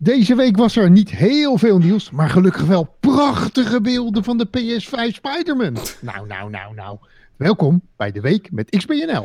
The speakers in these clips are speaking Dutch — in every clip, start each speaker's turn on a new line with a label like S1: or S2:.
S1: Deze week was er niet heel veel nieuws, maar gelukkig wel prachtige beelden van de PS5 Spider-Man. Nou. Welkom bij de week met XBNL.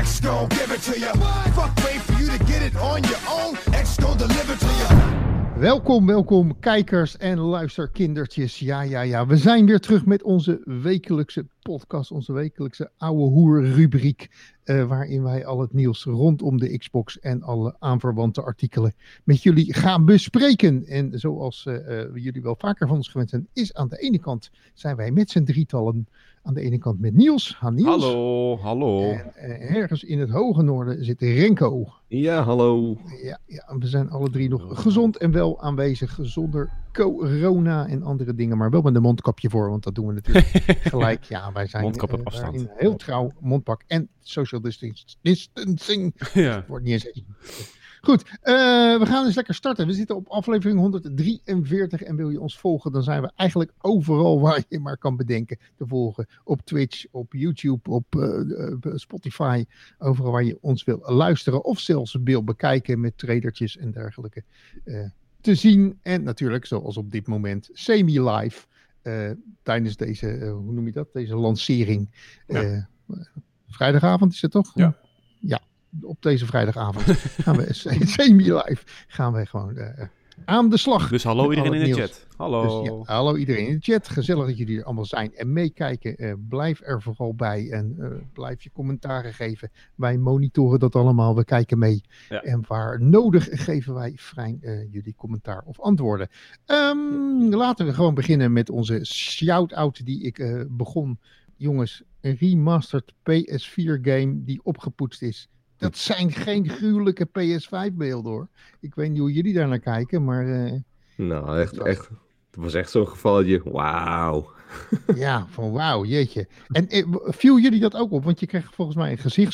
S1: Welkom kijkers en luisterkindertjes. Ja, we zijn weer terug met onze wekelijkse podcast, onze wekelijkse ouwe hoer rubriek. Waarin wij al het nieuws rondom de Xbox en alle aanverwante artikelen met jullie gaan bespreken. En zoals we jullie wel vaker van ons gewend zijn, is aan de ene kant zijn wij met z'n drietallen. Aan de ene kant met Niels. Niels.
S2: Hallo.
S1: En ergens in het hoge noorden zit Renko.
S2: Ja, hallo.
S1: Ja, we zijn alle drie nog gezond en wel aanwezig zonder corona en andere dingen. Maar wel met een mondkapje voor, want dat doen we natuurlijk gelijk. Ja, wij zijn
S2: afstand.
S1: Heel trouw, mondpak en social distancing.
S2: Ja.
S1: Wordt niet eens. Goed, we gaan eens lekker starten. We zitten op aflevering 143 en wil je ons volgen, dan zijn we eigenlijk overal waar je maar kan bedenken te volgen. Op Twitch, op YouTube, op Spotify, overal waar je ons wil luisteren of zelfs wil bekijken met trailertjes en dergelijke te zien. En natuurlijk, zoals op dit moment, semi-live tijdens deze, hoe noem je dat, deze lancering. Vrijdagavond is het toch?
S2: Ja.
S1: Op deze vrijdagavond gaan we semi-live gewoon aan de slag.
S2: Dus hallo iedereen in de chat. Hallo.
S1: Dus, hallo iedereen in de chat. Gezellig dat jullie er allemaal zijn en meekijken. Blijf er vooral bij en blijf je commentaren geven. Wij monitoren dat allemaal. We kijken mee. Ja. En waar nodig geven wij vrij jullie commentaar of antwoorden. Laten we gewoon beginnen met onze shout-out die ik begon. Jongens, een remastered PS4 game die opgepoetst is. Dat zijn geen gruwelijke PS5-beelden hoor. Ik weet niet hoe jullie daar naar kijken, maar...
S2: Nou, echt. Het was echt zo'n gevalletje. Wauw.
S1: Ja, van wauw, jeetje. En viel jullie dat ook op? Want je kreeg volgens mij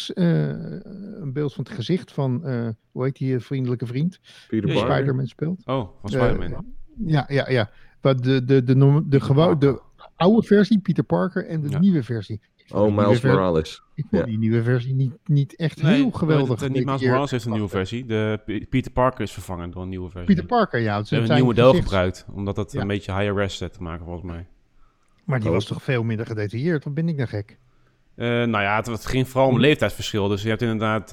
S1: een beeld van het gezicht van... hoe heet die vriendelijke vriend?
S2: Peter
S1: die Spider-Man speelt.
S2: Oh, van Spider-Man.
S1: Ja. Maar de oude versie, Peter Parker, en de nieuwe versie.
S2: Miles Morales.
S1: Ik vond die nieuwe versie niet echt heel geweldig.
S2: Niet Miles Morales heeft een nieuwe versie. De Peter Parker is vervangen door een nieuwe versie.
S1: Peter Parker, ja.
S2: Ze hebben een nieuw model gebruikt, omdat dat een beetje higher res te maken volgens mij.
S1: Maar die was toch veel minder gedetailleerd? Wat ben ik nou gek?
S2: Het ging vooral om leeftijdsverschil. Dus je hebt inderdaad...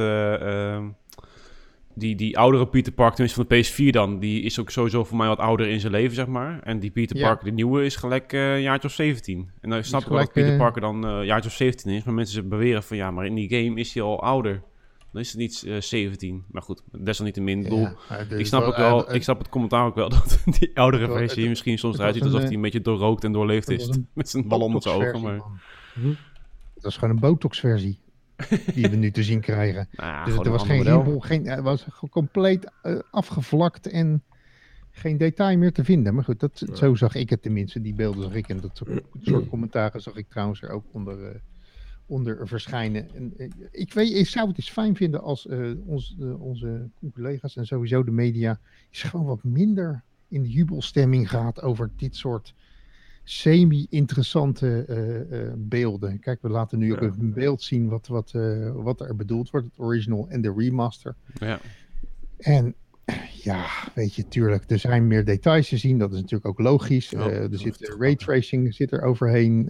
S2: Die oudere Peter Parker, tenminste van de PS4 dan, die is ook sowieso voor mij wat ouder in zijn leven, zeg maar. En die Peter Parker, die nieuwe, is gelijk een jaartje of 17. En dan snap ik wel dat Peter Parker dan een jaartje of 17 is. Maar mensen beweren van, maar in die game is hij al ouder. Dan is het niet 17. Maar goed, desalniettemin. Ik snap het commentaar ook wel, dat die oudere versie misschien soms eruit ziet alsof hij een beetje doorrookt en doorleefd is. Met zijn bal onder zijn ogen. Maar...
S1: Dat is gewoon een Botox-versie. Die we nu te zien krijgen. Dus er was geen rimpel, het was compleet afgevlakt en geen detail meer te vinden. Maar goed, zo zag ik het tenminste. Die beelden zag ik en dat soort commentaren zag ik trouwens er ook onder verschijnen. En, ik zou het eens fijn vinden als onze collega's en sowieso de media is gewoon wat minder in de jubelstemming gaat over dit soort semi-interessante beelden. Kijk, we laten nu ook een beeld zien wat er bedoeld wordt. Het original en de remaster. Ja. En weet je, tuurlijk, er zijn meer details te zien. Dat is natuurlijk ook logisch. Er zit raytracing zit er overheen.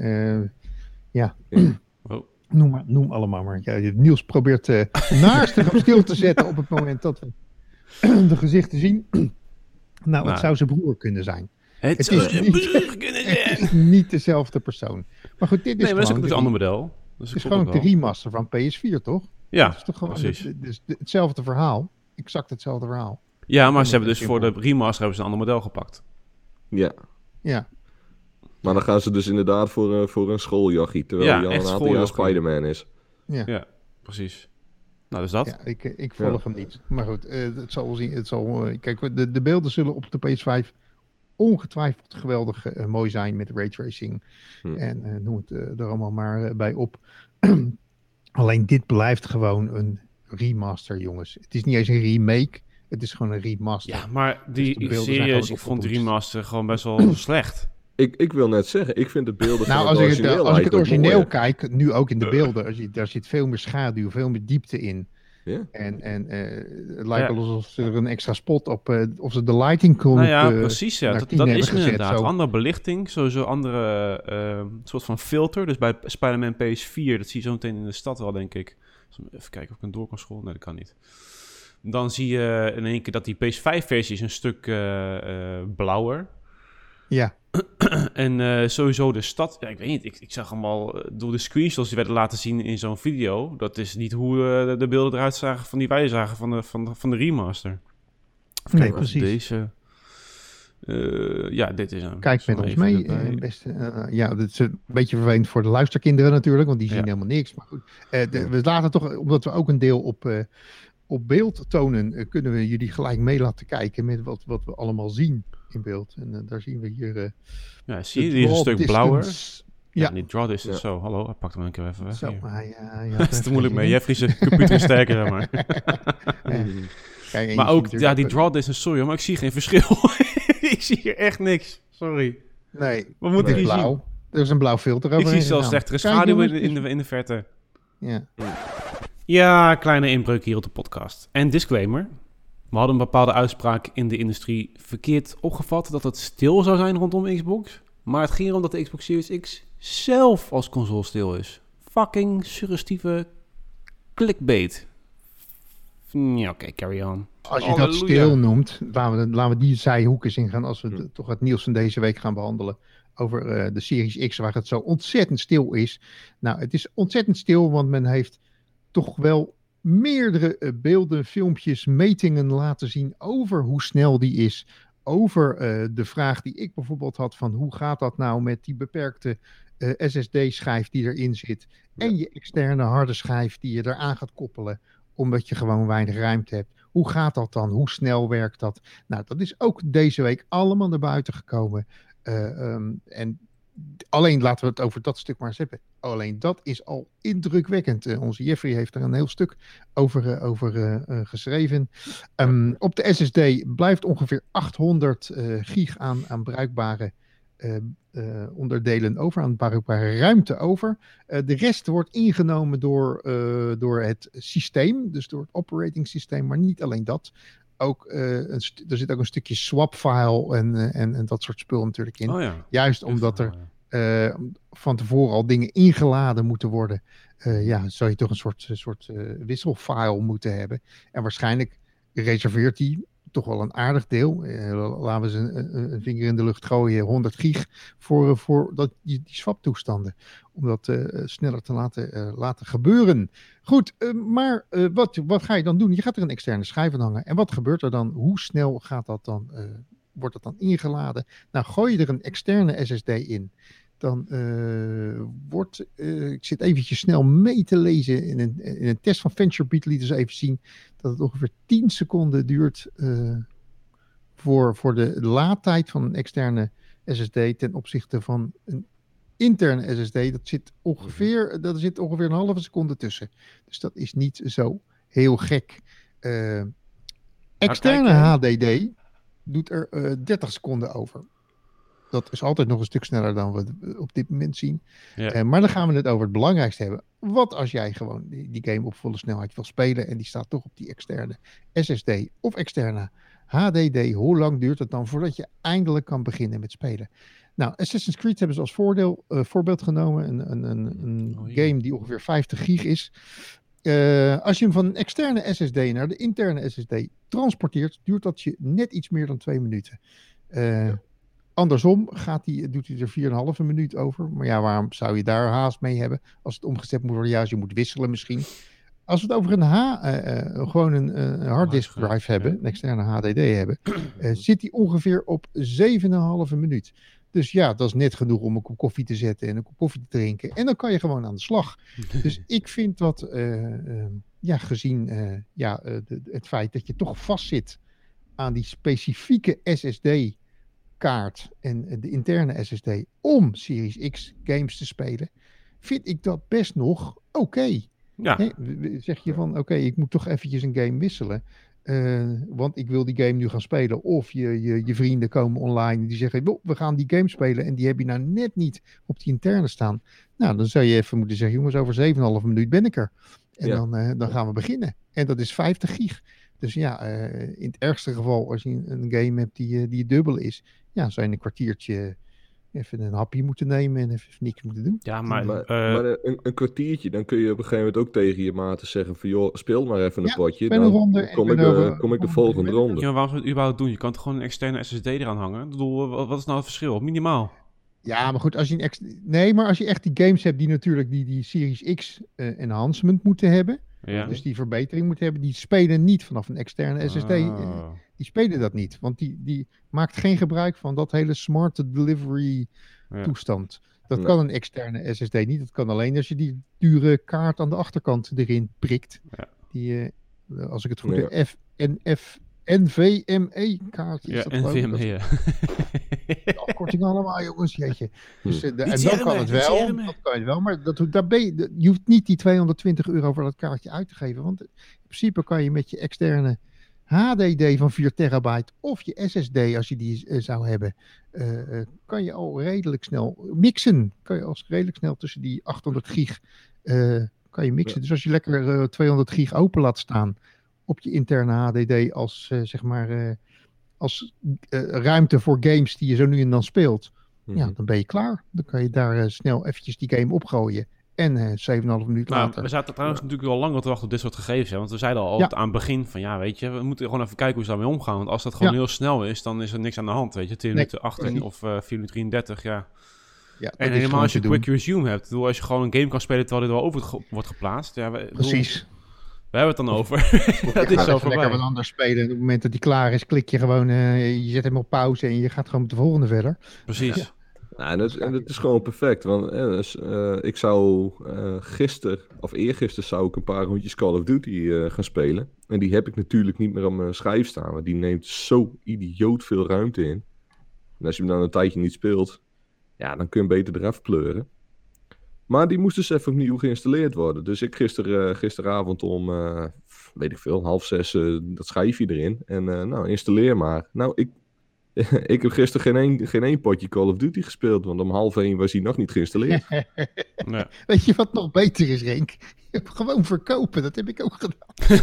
S1: Noem allemaal maar. Ja, Niels probeert naastig op stil te zetten op het moment dat we de gezichten zien. Het zou zijn broer kunnen zijn. Het is niet dezelfde persoon. Maar goed, dit is
S2: maar dat is ook een ander model.
S1: Het is gewoon de remaster van PS4, toch?
S2: Ja,
S1: dat is toch gewoon hetzelfde verhaal. Exact hetzelfde verhaal.
S2: Ja, maar ze hebben dus voor de remaster hebben ze een ander model gepakt.
S3: Ja. Maar dan gaan ze dus inderdaad voor een schooljochie, terwijl hij al een aantal jaar Spider-Man is.
S1: Ja,
S2: precies. Nou, dus dat.
S1: Ja, ik volg hem niet. Maar goed, het zal wel zien. Kijk, de beelden zullen op de PS5 ongetwijfeld geweldig mooi zijn met raytracing. En noem het er allemaal maar bij op. Alleen dit blijft gewoon een remaster, jongens. Het is niet eens een remake. Het is gewoon een remaster.
S2: Ja, maar serieus, ik vond de remaster gewoon best wel slecht.
S3: Ik wil net zeggen, ik vind de beelden van
S1: als ik het origineel kijk, nu ook in de beelden, daar zit veel meer schaduw, veel meer diepte in.
S3: Ja.
S1: En het lijkt wel alsof ze er een extra spot op, of ze de lighting kon.
S2: Nou ja, precies. Ja. Dat is
S1: gezet,
S2: inderdaad.
S1: zo.
S2: Andere belichting, sowieso andere soort van filter. Dus bij Spider-Man PS4, dat zie je zo meteen in de stad wel, denk ik. Even kijken of ik een door kan scrollen. Nee, dat kan niet. Dan zie je in één keer dat die PS5-versie is een stuk blauwer.
S1: Ja.
S2: En sowieso de stad, ja, ik weet niet, ik zag hem al door de screenshots die werden laten zien in zo'n video. Dat is niet hoe de beelden eruit zagen van die wij zagen van de remaster. Of
S1: Nee, precies.
S2: Deze, dit is hem.
S1: Kijk met ons mee. Ja, dat is een beetje vervelend voor de luisterkinderen natuurlijk, want die zien helemaal niks. Maar goed, we laten toch, omdat we ook een deel op beeld tonen, kunnen we jullie gelijk mee laten kijken met wat we allemaal zien in beeld. En daar zien we hier...
S2: zie je, die is een stuk blauwer.
S1: Ja,
S2: die draw distance. Zo, hallo, hij pakt hem een keer even weg.
S1: Zo,
S2: dat is te moeilijk mee. Jeffrey's computer is sterker, zeg maar.
S1: Kijk,
S2: maar ook, die draw distance, sorry, maar ik zie geen verschil. Ik zie hier echt niks. Sorry.
S1: Nee,
S2: wat moet ik hier
S1: blauw.
S2: zien?
S1: Er is een blauw filter over.
S2: Ik zie zelfs slechtere schaduw in de verte.
S1: Ja.
S2: Ja, kleine inbreuk hier op de podcast. En disclaimer. We hadden een bepaalde uitspraak in de industrie verkeerd opgevat dat het stil zou zijn rondom Xbox. Maar het ging erom dat de Xbox Series X zelf als console stil is. Fucking suggestieve clickbait. Ja, oké, carry on.
S1: Als je dat stil noemt, laten we die zijhoek eens ingaan als we toch het nieuws van deze week gaan behandelen. Over de Series X, waar het zo ontzettend stil is. Nou, het is ontzettend stil, want men heeft toch wel meerdere beelden, filmpjes, metingen laten zien over hoe snel die is. Over de vraag die ik bijvoorbeeld had van hoe gaat dat nou met die beperkte SSD-schijf die erin zit. En je externe harde schijf die je eraan gaat koppelen, omdat je gewoon weinig ruimte hebt. Hoe gaat dat dan? Hoe snel werkt dat? Nou, dat is ook deze week allemaal naar buiten gekomen. En alleen laten we het over dat stuk maar eens hebben. Alleen dat is al indrukwekkend. Onze Jeffrey heeft er een heel stuk over geschreven. Op de SSD blijft ongeveer 800 gig aan bruikbare onderdelen over, aan bruikbare ruimte over. De rest wordt ingenomen door het systeem, dus door het operating systeem, maar niet alleen dat. Ook, er zit ook een stukje swap file en dat soort spul natuurlijk in.
S2: Oh ja.
S1: Juist omdat er van tevoren al dingen ingeladen moeten worden. Zou je toch een soort wisselfile moeten hebben. En waarschijnlijk reserveert die toch wel een aardig deel. Laten we ze een vinger in de lucht gooien. 100 gig voor die swap toestanden. Om dat sneller te laten gebeuren. Goed, maar wat ga je dan doen? Je gaat er een externe schijf aan hangen. En wat gebeurt er dan? Hoe snel gaat dat dan? Wordt dat dan ingeladen? Nou, gooi je er een externe SSD in. Dan ik zit eventjes snel mee te lezen in een test van VentureBeat lieten ze even zien dat het ongeveer 10 seconden duurt voor de laadtijd van een externe SSD ten opzichte van een interne SSD. Dat zit ongeveer een halve seconde tussen. Dus dat is niet zo heel gek. Externe HDD doet er 30 seconden over. Dat is altijd nog een stuk sneller dan we op dit moment zien. Ja. Maar dan gaan we het over het belangrijkste hebben. Wat als jij gewoon die game op volle snelheid wil spelen en die staat toch op die externe SSD of externe HDD. Hoe lang duurt het dan voordat je eindelijk kan beginnen met spelen? Nou, Assassin's Creed hebben ze als voorbeeld genomen. Een game die ongeveer 50 gig is. Als je hem van een externe SSD naar de interne SSD transporteert, duurt dat je net iets meer dan 2 minuten. Andersom doet hij er 4,5 minuut over. Maar ja, waarom zou je daar haast mee hebben als het omgezet moet worden? Ja, als je moet wisselen misschien. Als we het over gewoon een harddisk drive hebben, een externe HDD hebben, zit hij ongeveer op 7,5 minuut. Dus ja, dat is net genoeg om een kop koffie te zetten en een kop koffie te drinken. En dan kan je gewoon aan de slag. Dus ik vind dat, gezien het feit dat je toch vastzit aan die specifieke SSD-kaart en de interne SSD om Series X games te spelen, vind ik dat best nog oké. Ja. Zeg je van, oké, ik moet toch eventjes een game wisselen. Want ik wil die game nu gaan spelen. Of je vrienden komen online en die zeggen, we gaan die game spelen en die heb je nou net niet op die interne staan. Nou, dan zou je even moeten zeggen, jongens, over 7,5 minuut ben ik er. En dan gaan we beginnen. En dat is 50 gig. Dus in het ergste geval, als je een game hebt die dubbel is, zou je een kwartiertje even een hapje moeten nemen en even niks moeten doen.
S3: Ja, maar een kwartiertje, dan kun je op een gegeven moment ook tegen je maten zeggen van joh, speel maar even een potje. Dan kom ik de volgende ronde.
S2: Ja, maar waarom zou je het überhaupt doen? Je kan toch gewoon een externe SSD eraan hangen? Ik bedoel, wat is nou het verschil? Minimaal.
S1: Ja, maar goed, als je echt die games hebt die natuurlijk die Series X enhancement moeten hebben, dus die verbetering moeten hebben, die spelen niet vanaf een externe SSD. Die spelen dat niet, want die maakt geen gebruik van dat hele smart delivery toestand. Dat kan een externe SSD niet. Dat kan alleen als je die dure kaart aan de achterkant erin prikt. Ja. Die, als ik het goed heb, NVMe kaartje.
S2: Ja, NVMe,
S1: ja. De afkorting allemaal, jongens, jeetje. Dus, en dan kan het wel. Dat kan je wel, maar je hoeft niet die €220 voor dat kaartje uit te geven. Want in principe kan je met je externe HDD van 4 terabyte of je SSD, als je die zou hebben, kan je al redelijk snel mixen. Kan je al redelijk snel tussen die 800 gig kan je mixen. Ja. Dus als je lekker 200 gig open laat staan op je interne HDD als als ruimte voor games die je zo nu en dan speelt, dan ben je klaar. Dan kan je daar snel eventjes die game opgooien. En 7,5 minuut later.
S2: We zaten trouwens natuurlijk al langer te wachten op dit soort gegevens. Hè? Want we zeiden al aan het begin van weet je, we moeten gewoon even kijken hoe ze daarmee omgaan. Want als dat gewoon heel snel is, dan is er niks aan de hand. Weet je, 2 minuten 18 of 4 minuten 33, Ja, en helemaal als je quick resume hebt. Bedoel, als je gewoon een game kan spelen terwijl dit wel over wordt geplaatst.
S1: Precies.
S2: We hebben het dan over. Dat is zo voorbij.
S1: Lekker wat anders spelen. Op het moment dat die klaar is, klik je gewoon, je zet hem op pauze en je gaat gewoon met de volgende verder.
S2: Precies.
S3: Ja. En dat is gewoon perfect, want ik zou eergisteren zou ik een paar rondjes Call of Duty gaan spelen. En die heb ik natuurlijk niet meer op mijn schijf staan, want die neemt zo idioot veel ruimte in. En als je hem dan een tijdje niet speelt, dan kun je hem beter eraf pleuren. Maar die moest dus even opnieuw geïnstalleerd worden. Dus ik gisteravond om, 5:30, dat schijfje erin. En installeer maar. Nou, ik heb gisteren geen één potje Call of Duty gespeeld, want om 12:30 was hij nog niet geïnstalleerd.
S1: Nee. Weet je wat nog beter is, Renk? Gewoon verkopen, dat heb ik ook gedaan.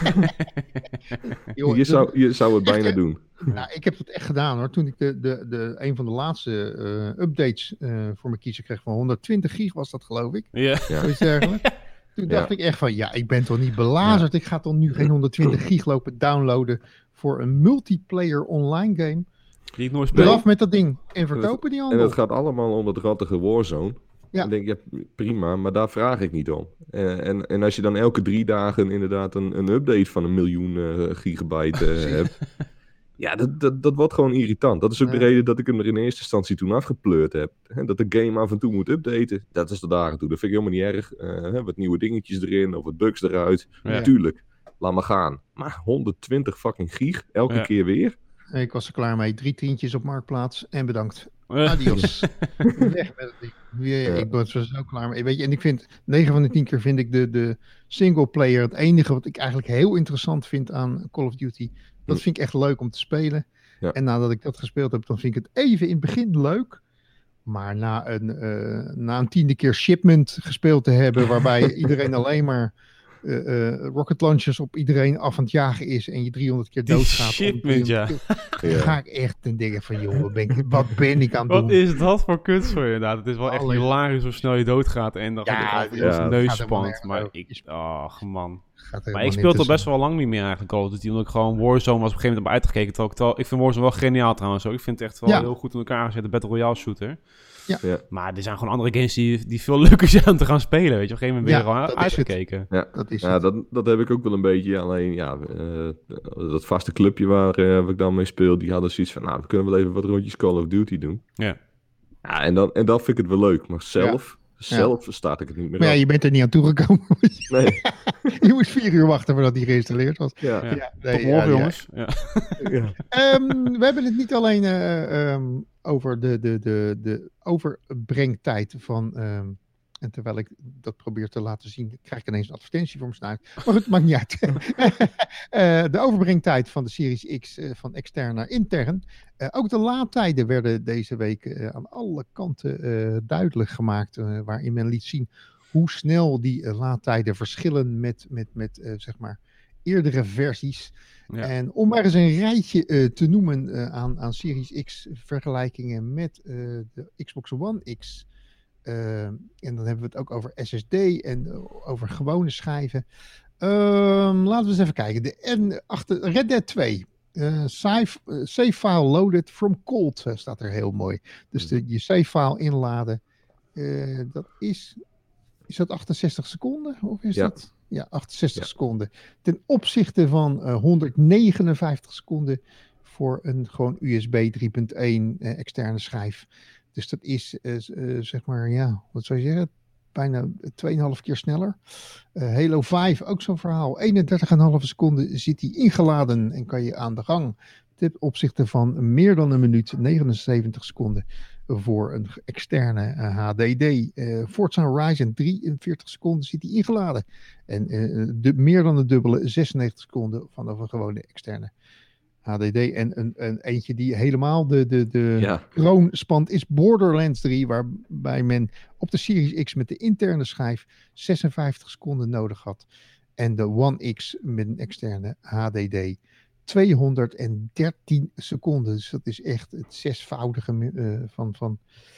S3: Joh, je zou het bijna doen.
S1: Nou, ik heb het echt gedaan hoor. Toen ik een van de laatste updates voor mijn kiezer kreeg van 120 gig was dat, geloof ik.
S2: Ja.
S1: Zoiets dergelijks. Toen dacht ik echt van, ik ben toch niet belazerd. Ja. Ik ga toch nu geen 120 gig lopen downloaden voor een multiplayer online game.
S2: Die ik nooit speel.
S1: Eraf met dat ding en verkopen die handel.
S3: En dat gaat allemaal om dat rattige Warzone. Ja. Dan denk je, prima, maar daar vraag ik niet om. En als je dan elke 3 dagen inderdaad een update van 1 miljoen gigabyte hebt. Ja, dat wordt gewoon irritant. Dat is ook de reden dat ik hem er in eerste instantie toen afgepleurd heb. Dat de game af en toe moet updaten. Dat is de dagen toe. Dat vind ik helemaal niet erg. Wat nieuwe dingetjes erin of wat bugs eruit. Ja. Natuurlijk, laat maar gaan. Maar 120 fucking gig, elke keer weer.
S1: Ik was er klaar mee. 3 tientjes op Marktplaats en bedankt. Adios. Weg met het ding. Ik was er zo klaar mee. Weet je, en ik vind, 9 van de 10 keer vind ik de single player het enige wat ik eigenlijk heel interessant vind aan Call of Duty. Dat vind ik echt leuk om te spelen. Ja. En nadat ik dat gespeeld heb, dan vind ik het even in het begin leuk. Maar na een 10e keer Shipment gespeeld te hebben, waarbij iedereen alleen maar rocket launchers op iedereen af aan het jagen is en je 300 keer doodgaat.
S2: Shipment,
S1: ga ik echt denken van, joh, wat ben ik aan het doen?
S2: Wat is dat voor kunst voor je inderdaad? Het is wel echt hilarisch hoe snel je doodgaat en dan gaat je neus spant. Maar man. Maar ik speel het al best wel lang niet meer eigenlijk Call of Duty, omdat ik gewoon Warzone was op een gegeven moment heb uitgekeken. Ik vind Warzone wel geniaal trouwens ook. Ik vind het echt wel heel goed in elkaar gezet, de Battle Royale shooter. Ja. Maar er zijn gewoon andere games die veel leuker zijn om te gaan spelen. Weet je, op een gegeven moment ben je gewoon uitgekeken.
S3: Ja, dat heb ik ook wel een beetje. Alleen dat vaste clubje waar ik dan mee speel, die hadden zoiets van, we kunnen wel even wat rondjes Call of Duty doen. Ja. En dan vind ik het wel leuk. Maar zelf versta ik het niet meer.
S1: Maar je bent er niet aan toegekomen. Nee. Je moest 4 uur wachten voordat die geïnstalleerd was.
S2: Tot morgen, jongens. Ja.
S1: We hebben het niet alleen over de overbrengtijd van... en terwijl ik dat probeer te laten zien, krijg ik ineens een advertentie voor mijn snuit. Maar goed, maakt niet uit. De overbrengtijd van de Series X van extern naar intern. Ook de laadtijden werden deze week aan alle kanten duidelijk gemaakt. Waarin men liet zien hoe snel die laadtijden verschillen met zeg maar eerdere versies. Ja. En om maar eens een rijtje te noemen aan Series X vergelijkingen met de Xbox One X. En dan hebben we het ook over SSD en over gewone schijven. Laten we eens even kijken. Red Dead 2. Save file loaded from cold staat er heel mooi. Dus je save file inladen. Dat is dat 68 seconden? Of is dat? Ja, 68 seconden. Ten opzichte van 159 seconden voor een gewoon USB 3.1 externe schijf. Dus dat is zeg maar, wat zou je zeggen? Bijna 2,5 keer sneller. Halo 5, ook zo'n verhaal. 31,5 seconden zit hij ingeladen en kan je aan de gang. Ten opzichte van meer dan een minuut, 79 seconden voor een externe HDD. Forza Horizon 43 seconden zit hij ingeladen. En meer dan een dubbele, 96 seconden vanaf een gewone externe HDD. En een eentje die helemaal de kroon spant is Borderlands 3, waarbij men op de Series X met de interne schijf 56 seconden nodig had. En de One X met een externe HDD 213 seconden. Dus dat is echt het zesvoudige van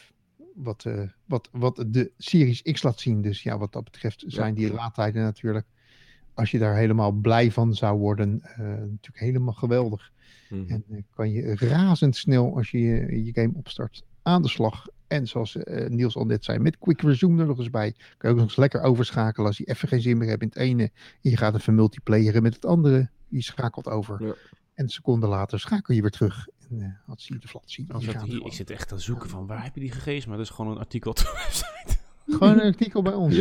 S1: wat de Series X laat zien. Dus ja, wat dat betreft zijn die laadtijden natuurlijk, als je daar helemaal blij van zou worden, natuurlijk helemaal geweldig. En kan je razendsnel, als je je game opstart, aan de slag. En zoals Niels al net zei, met Quick Resume er nog eens bij. Kan je ook nog eens lekker overschakelen als je even geen zin meer hebt in het ene. En je gaat even multiplayeren met het andere. Je schakelt over. Ja. En een seconde later schakel je weer terug. En wat zie je de flat zien.
S2: Ik zit echt te zoeken van waar heb je die gegevens? Maar dat is gewoon een artikel op de website.
S1: Gewoon een artikel bij ons.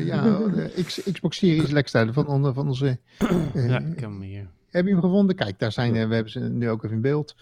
S1: Xbox Series Lextijden van onze...
S2: ja, ik heb hem hier.
S1: Heb je hem gevonden? Kijk, daar zijn we hebben ze nu ook even in beeld.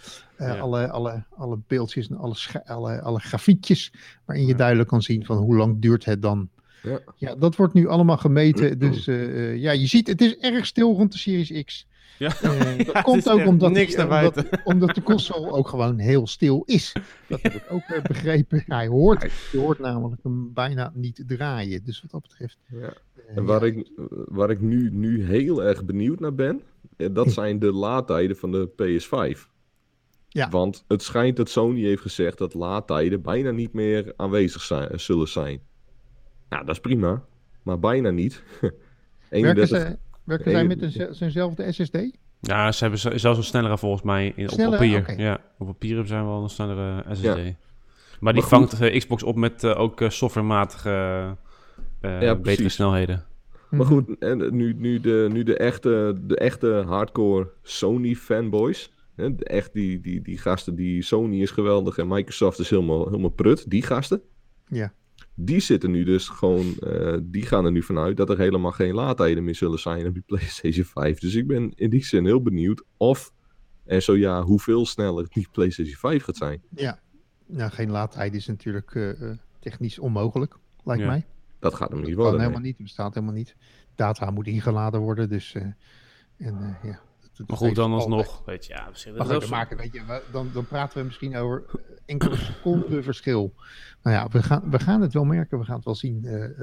S1: Alle beeldjes en alle grafiekjes waarin je duidelijk kan zien van hoe lang duurt het dan. Ja, dat wordt nu allemaal gemeten. Dus je ziet, het is erg stil rond de Series X.
S2: Ja.
S1: Dat komt ook omdat de console ook gewoon heel stil is. Dat heb ik ook begrepen. Je hoort namelijk hem bijna niet draaien. Dus wat dat betreft.
S3: En waar ik nu heel erg benieuwd naar ben, dat zijn de laadtijden van de PS5.
S1: Ja.
S3: Want het schijnt dat Sony heeft gezegd dat laadtijden bijna niet meer aanwezig zullen zijn. Nou, dat is prima. Maar bijna niet.
S1: Werken zij met zijnzelfde SSD?
S2: Ja, ze hebben zelfs een snellere volgens mij op papier. Okay. Ja, op papier hebben zij wel een snellere SSD. Ja. Maar die vangt Xbox op met ook softwarematige betere snelheden.
S3: Maar goed, en nu de echte hardcore Sony fanboys. Hè, die gasten die Sony is geweldig en Microsoft is helemaal prut. Die gasten.
S1: Ja.
S3: Die zitten nu dus gewoon, die gaan er nu vanuit dat er helemaal geen laadtijden meer zullen zijn op die PlayStation 5. Dus ik ben in die zin heel benieuwd of, en zo ja, hoeveel sneller die PlayStation 5 gaat zijn.
S1: Ja, nou, geen laadtijden is natuurlijk technisch onmogelijk, lijkt mij.
S3: Dat gaat hem niet worden.
S1: Kan helemaal niet, het bestaat helemaal niet. Data moet ingeladen worden, dus
S2: maar goed, dan alsnog, weet je,
S1: dan praten we misschien over enkele seconden verschil. Nou ja, we gaan het wel merken, we gaan het wel zien.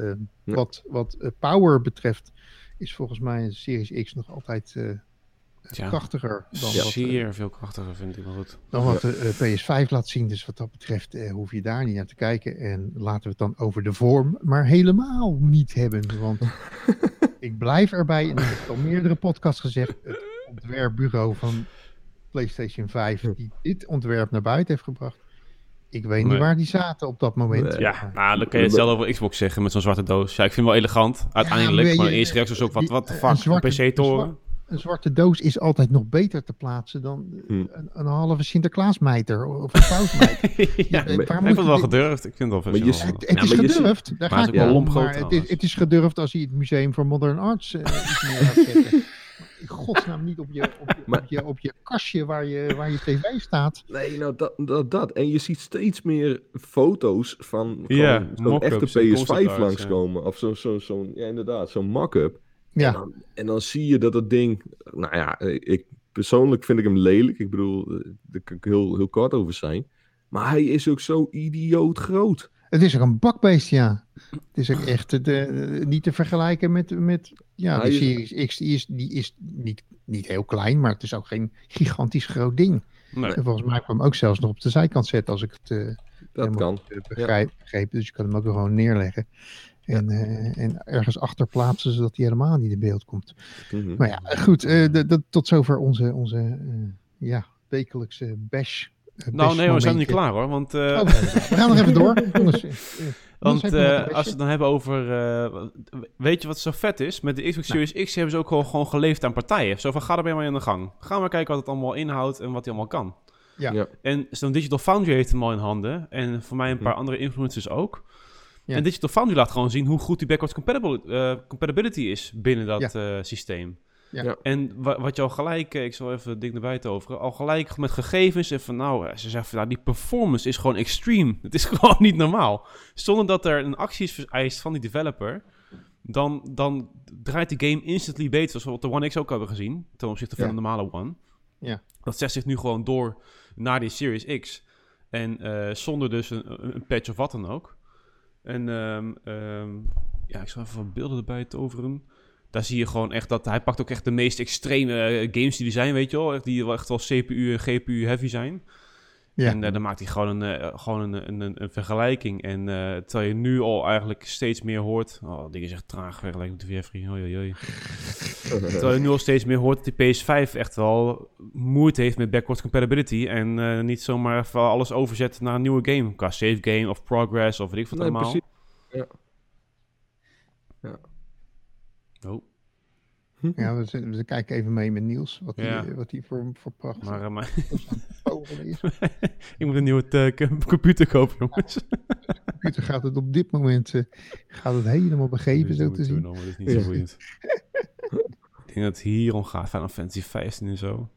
S1: Wat power betreft is volgens mij een Series X nog altijd krachtiger.
S2: Zeer veel krachtiger vind ik wel goed.
S1: Dan wat de PS5 laat zien. Dus wat dat betreft hoef je daar niet naar te kijken. En laten we het dan over de vorm maar helemaal niet hebben. Want ik blijf erbij, en ik heb al meerdere podcasts gezegd, het ontwerpbureau van PlayStation 5 die dit ontwerp naar buiten heeft gebracht. Ik weet niet waar die zaten op dat moment.
S2: Ja, nou, dan kan je hetzelfde over Xbox zeggen met zo'n zwarte doos. Ja, ik vind het wel elegant, uiteindelijk. Maar eerst reactie was ook wat de fuck, een PC-toren.
S1: Een zwarte doos is altijd nog beter te plaatsen dan een halve Sinterklaasmijter of een pausmijter.
S2: Ik vond het wel gedurfd. Ik vind het wel
S1: het is gedurfd. Daar ga ik wel om. Maar het is gedurfd als hij het Museum for Modern Arts iets meer gaat zetten. In godsnaam niet op je kastje waar je tv staat.
S3: Nee, nou dat. En je ziet steeds meer foto's van zo'n echte PS5 langskomen. Of zo'n inderdaad, zo'n mock-up.
S1: Ja.
S3: En dan zie je dat het ding... Nou ja, persoonlijk vind ik hem lelijk. Ik bedoel, daar kan ik heel kort over zijn. Maar hij is ook zo idioot groot.
S1: Het is ook een bakbeest, ja. Het is ook echt niet te vergelijken met de Series X. Die is niet heel klein, maar het is ook geen gigantisch groot ding. Nee. En volgens mij kwam hem ook zelfs nog op de zijkant zetten, als ik het
S3: dat kan.
S1: begrepen. Dus je kan hem ook gewoon neerleggen. En ergens achter plaatsen, zodat hij helemaal niet in beeld komt. Mm-hmm. Maar ja, goed. Tot zover onze wekelijkse bash.
S2: Nee, we zijn niet klaar hoor. Want,
S1: we gaan nog even door.
S2: Want als we het dan hebben over... weet je wat zo vet is? Met de Xbox Series X hebben ze ook gewoon geleefd aan partijen. Zo van, ga er maar aan de gang. Ga maar kijken wat het allemaal inhoudt en wat hij allemaal kan. Ja. En zo'n Digital Foundry heeft hem al in handen. En voor mij een paar andere influencers ook. Ja. En Digital Foundry laat gewoon zien hoe goed die backwards compatibility is binnen dat systeem. Ja. En wat je al gelijk, ik zal even het ding erbij toveren, al gelijk met gegevens en ze zeggen van die performance is gewoon extreem. Het is gewoon niet normaal. Zonder dat er een actie is vereist van die developer, dan draait de game instantly beter, zoals we op de One X ook hebben gezien, ten opzichte van de normale One. Ja. Dat zet zich nu gewoon door naar die Series X. En zonder dus een patch of wat dan ook. En ik zal even wat beelden erbij toveren. Daar zie je gewoon echt dat hij pakt ook echt de meest extreme games die er zijn, weet je wel. Die echt wel CPU en GPU heavy zijn. Ja. En dan maakt hij gewoon een vergelijking. En terwijl je nu al eigenlijk steeds meer hoort... Oh, ding is echt traag vergelijking met de VF3. Oei. Terwijl je nu al steeds meer hoort dat die PS5 echt wel moeite heeft met backwards compatibility. En niet zomaar even alles overzet naar een nieuwe game. Qua save game of progress of weet ik wat allemaal. Precies.
S3: Ja.
S2: Oh.
S1: Ja, we kijken even mee met Niels. Wat hij voor pracht.
S2: Maar is. Ik moet een nieuwe computer kopen, jongens.
S1: De computer gaat het op dit moment helemaal begeven, zo te zien.
S2: Maar dat is niet zo boeiend. Ik denk dat het hier om gaat, Final Fantasy 15 en zo.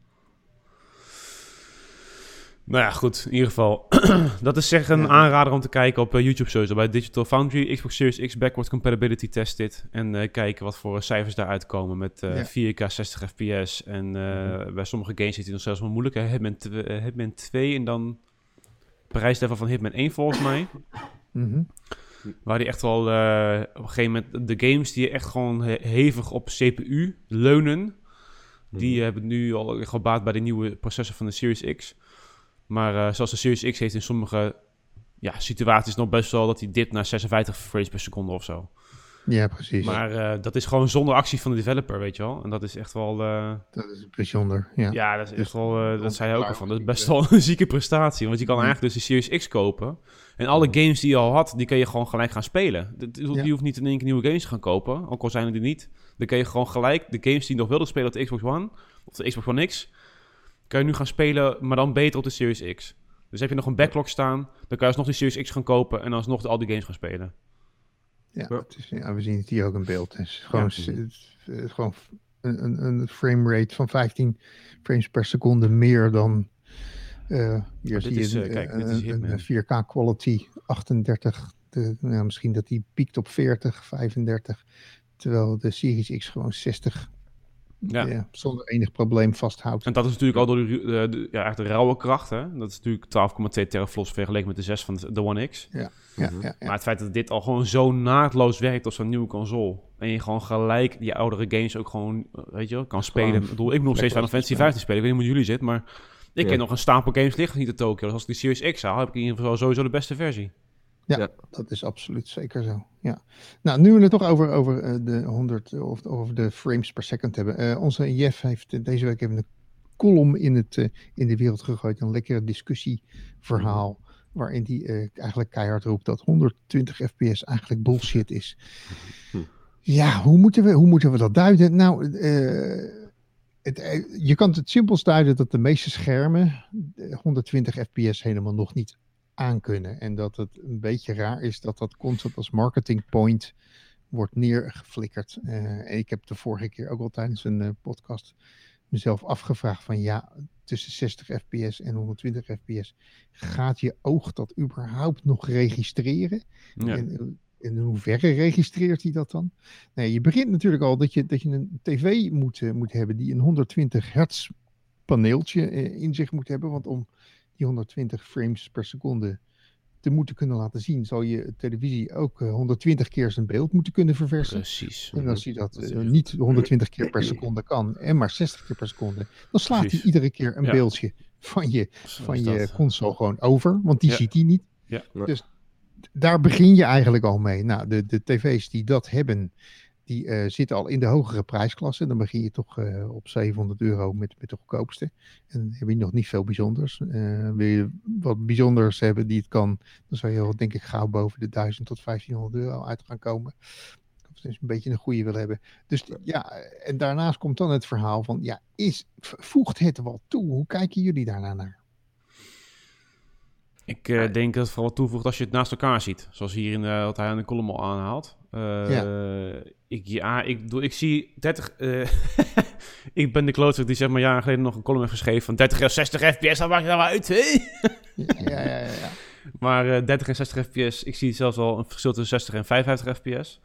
S2: Nou ja, goed. In ieder geval. Dat is een aanrader om te kijken op YouTube sowieso. Bij Digital Foundry, Xbox Series X Backwards Compatibility Test dit. En kijken wat voor cijfers daaruit komen met 4K 60 fps. En bij sommige games zit hij nog zelfs wel moeilijker. Hitman 2 en dan prijslevel van Hitman 1 volgens mij. Mm-hmm. Waar die echt wel op een gegeven moment de games die echt gewoon hevig op CPU leunen. Die hebben nu al gebaat bij de nieuwe processor van de Series X. Maar zoals de Series X heeft in sommige situaties nog best wel dat hij dipt naar 56 frames per seconde of zo.
S1: Ja, precies.
S2: Maar dat is gewoon zonder actie van de developer, weet je wel. En dat is echt wel...
S1: Dat is bijzonder, ja.
S2: Ja, dat is echt wel... dat zei hij ook al van. Dat is best wel een zieke prestatie. Want je kan eigenlijk dus de Series X kopen. En alle games die je al had, die kun je gewoon gelijk gaan spelen. Je hoeft niet in één keer nieuwe games te gaan kopen. Ook al zijn er die niet. Dan kun je gewoon gelijk de games die je nog wilde spelen op de Xbox One. Of de Xbox One X... kan je nu gaan spelen, maar dan beter op de Series X. Dus heb je nog een backlog staan, dan kan je alsnog de Series X gaan kopen en alsnog al die games gaan spelen.
S1: Ja, we zien het hier ook in beeld. Het is gewoon een framerate van 15 frames per seconde meer dan... hier zie je een 4K quality 38. Misschien dat die piekt op 40, 35. Terwijl de Series X gewoon 60... Ja, zonder enig probleem vasthoudt.
S2: En dat is natuurlijk al door de rauwe kracht. Hè? Dat is natuurlijk 12,2 teraflops vergeleken met de 6 van de One X. Ja. Maar het feit dat dit al gewoon zo naadloos werkt op zo'n nieuwe console. En je gewoon gelijk die oudere games ook gewoon, weet je wel, kan spelen. Ik moet nog steeds Final Fantasy 15 spelen. Ik weet niet hoe jullie zitten, maar ik ken nog een stapel games liggen niet in Tokyo. Dus als ik die Series X haal, heb ik in ieder geval sowieso de beste versie.
S1: Ja, dat is absoluut zeker zo. Ja. Nou, nu we het toch over de 100 of over de frames per second hebben. Onze Jeff heeft deze week even een column in de wereld gegooid. Een lekkere discussieverhaal. Waarin hij eigenlijk keihard roept dat 120 fps eigenlijk bullshit is. Ja, hoe moeten we dat duiden? Nou, je kan het simpelst duiden dat de meeste schermen 120 fps helemaal nog niet aankunnen. En dat het een beetje raar is dat constant als marketing point wordt neergeflikkerd. En ik heb de vorige keer ook al tijdens een podcast mezelf afgevraagd van tussen 60 fps en 120 fps gaat je oog dat überhaupt nog registreren? Ja. En in hoeverre registreert hij dat dan? Nee, je begint natuurlijk al dat je een tv moet hebben die een 120 hertz paneeltje in zich moet hebben, want om die 120 frames per seconde te moeten kunnen laten zien, zal je televisie ook 120 keer zijn beeld moeten kunnen verversen.
S2: Precies.
S1: En als hij dat niet 120 keer per seconde kan en maar 60 keer per seconde, dan slaat hij iedere keer een beeldje van je console gewoon over, want die ziet hij niet.
S2: Ja.
S1: Dus daar begin je eigenlijk al mee. Nou, de tv's die dat hebben, die zitten al in de hogere prijsklasse. Dan begin je toch op €700 met de goedkoopste. En dan heb je nog niet veel bijzonders. Wil je wat bijzonders hebben die het kan, dan zou je denk ik gauw boven de €1000 tot €1500 uit gaan komen. Of dus een beetje een goede wil hebben. Dus ja, en daarnaast komt dan het verhaal van, ja, voegt het wat toe? Hoe kijken jullie daarna naar?
S2: Ik denk dat het vooral toevoegt als je het naast elkaar ziet. Zoals hier wat hij aan de column al aanhaalt. Ik zie 30... ik ben de klootzak die zeg maar jaren geleden nog een column heeft geschreven van 30 en 60 fps, dan maak je nou uit, hè?
S1: Ja.
S2: Maar 30 en 60 fps, ik zie zelfs al een verschil tussen 60 en 55 fps.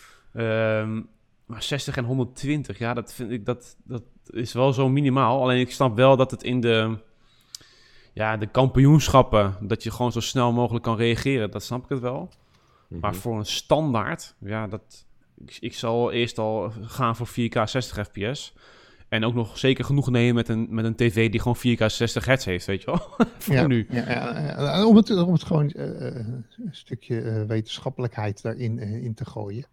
S2: Maar 60 en 120, ja, dat vind ik, dat is wel zo minimaal. Alleen ik snap wel dat het in de kampioenschappen, dat je gewoon zo snel mogelijk kan reageren. Dat snap ik het wel. Maar voor een standaard, ja, ik zal eerst al gaan voor 4K 60 fps. En ook nog zeker genoeg nemen met een tv die gewoon 4K 60 hertz heeft, weet je wel? Voor nu.
S1: Ja. Om het gewoon een stukje wetenschappelijkheid daarin in te gooien.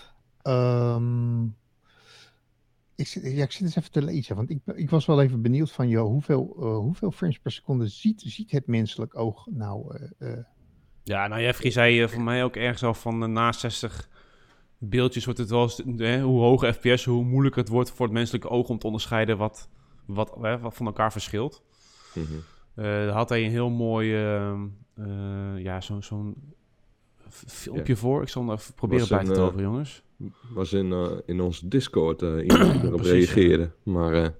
S1: Ik zit eens even te lezen, want ik was wel even benieuwd van, hoeveel frames per seconde ziet het menselijk oog nou?
S2: Jeffrey zei voor mij ook ergens al van na 60 beeldjes wordt het wel, hoe hoger fps, hoe moeilijker het wordt voor het menselijke oog om te onderscheiden wat van elkaar verschilt. Daar had hij een heel mooi, zo'n filmpje voor. Ik zal hem even proberen bij te toveren, jongens.
S3: Was in onze Discord iemand die erop reageerde. Maar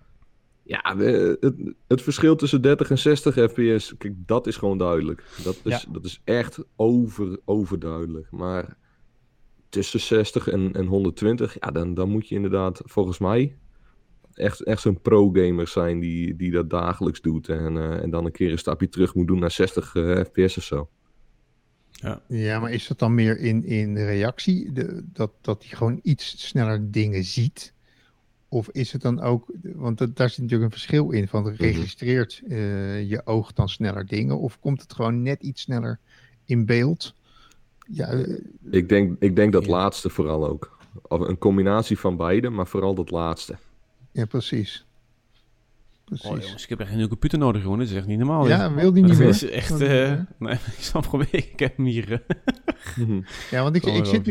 S3: het verschil tussen 30 en 60 fps, kijk, dat is gewoon duidelijk. Dat is echt overduidelijk. Maar tussen 60 en 120, ja, dan moet je inderdaad, volgens mij, echt zo'n pro-gamer zijn die dat dagelijks doet. En dan een keer een stapje terug moet doen naar 60 fps of zo.
S1: Ja, maar is dat dan meer in de reactie? Dat hij gewoon iets sneller dingen ziet? Of is het dan ook... Want daar zit natuurlijk een verschil in. Van registreert je oog dan sneller dingen? Of komt het gewoon net iets sneller in beeld? Ja,
S3: ik denk dat laatste vooral ook. Of een combinatie van beide, maar vooral dat laatste.
S1: Ja, precies.
S2: Oh, jongens, ik heb echt een nieuwe computer nodig, jongen. Dat is echt niet normaal.
S1: Ja, wil die niet meer?
S2: Dat is echt... nee, ik zal proberen. Ik heb hem hier.
S1: Ja, want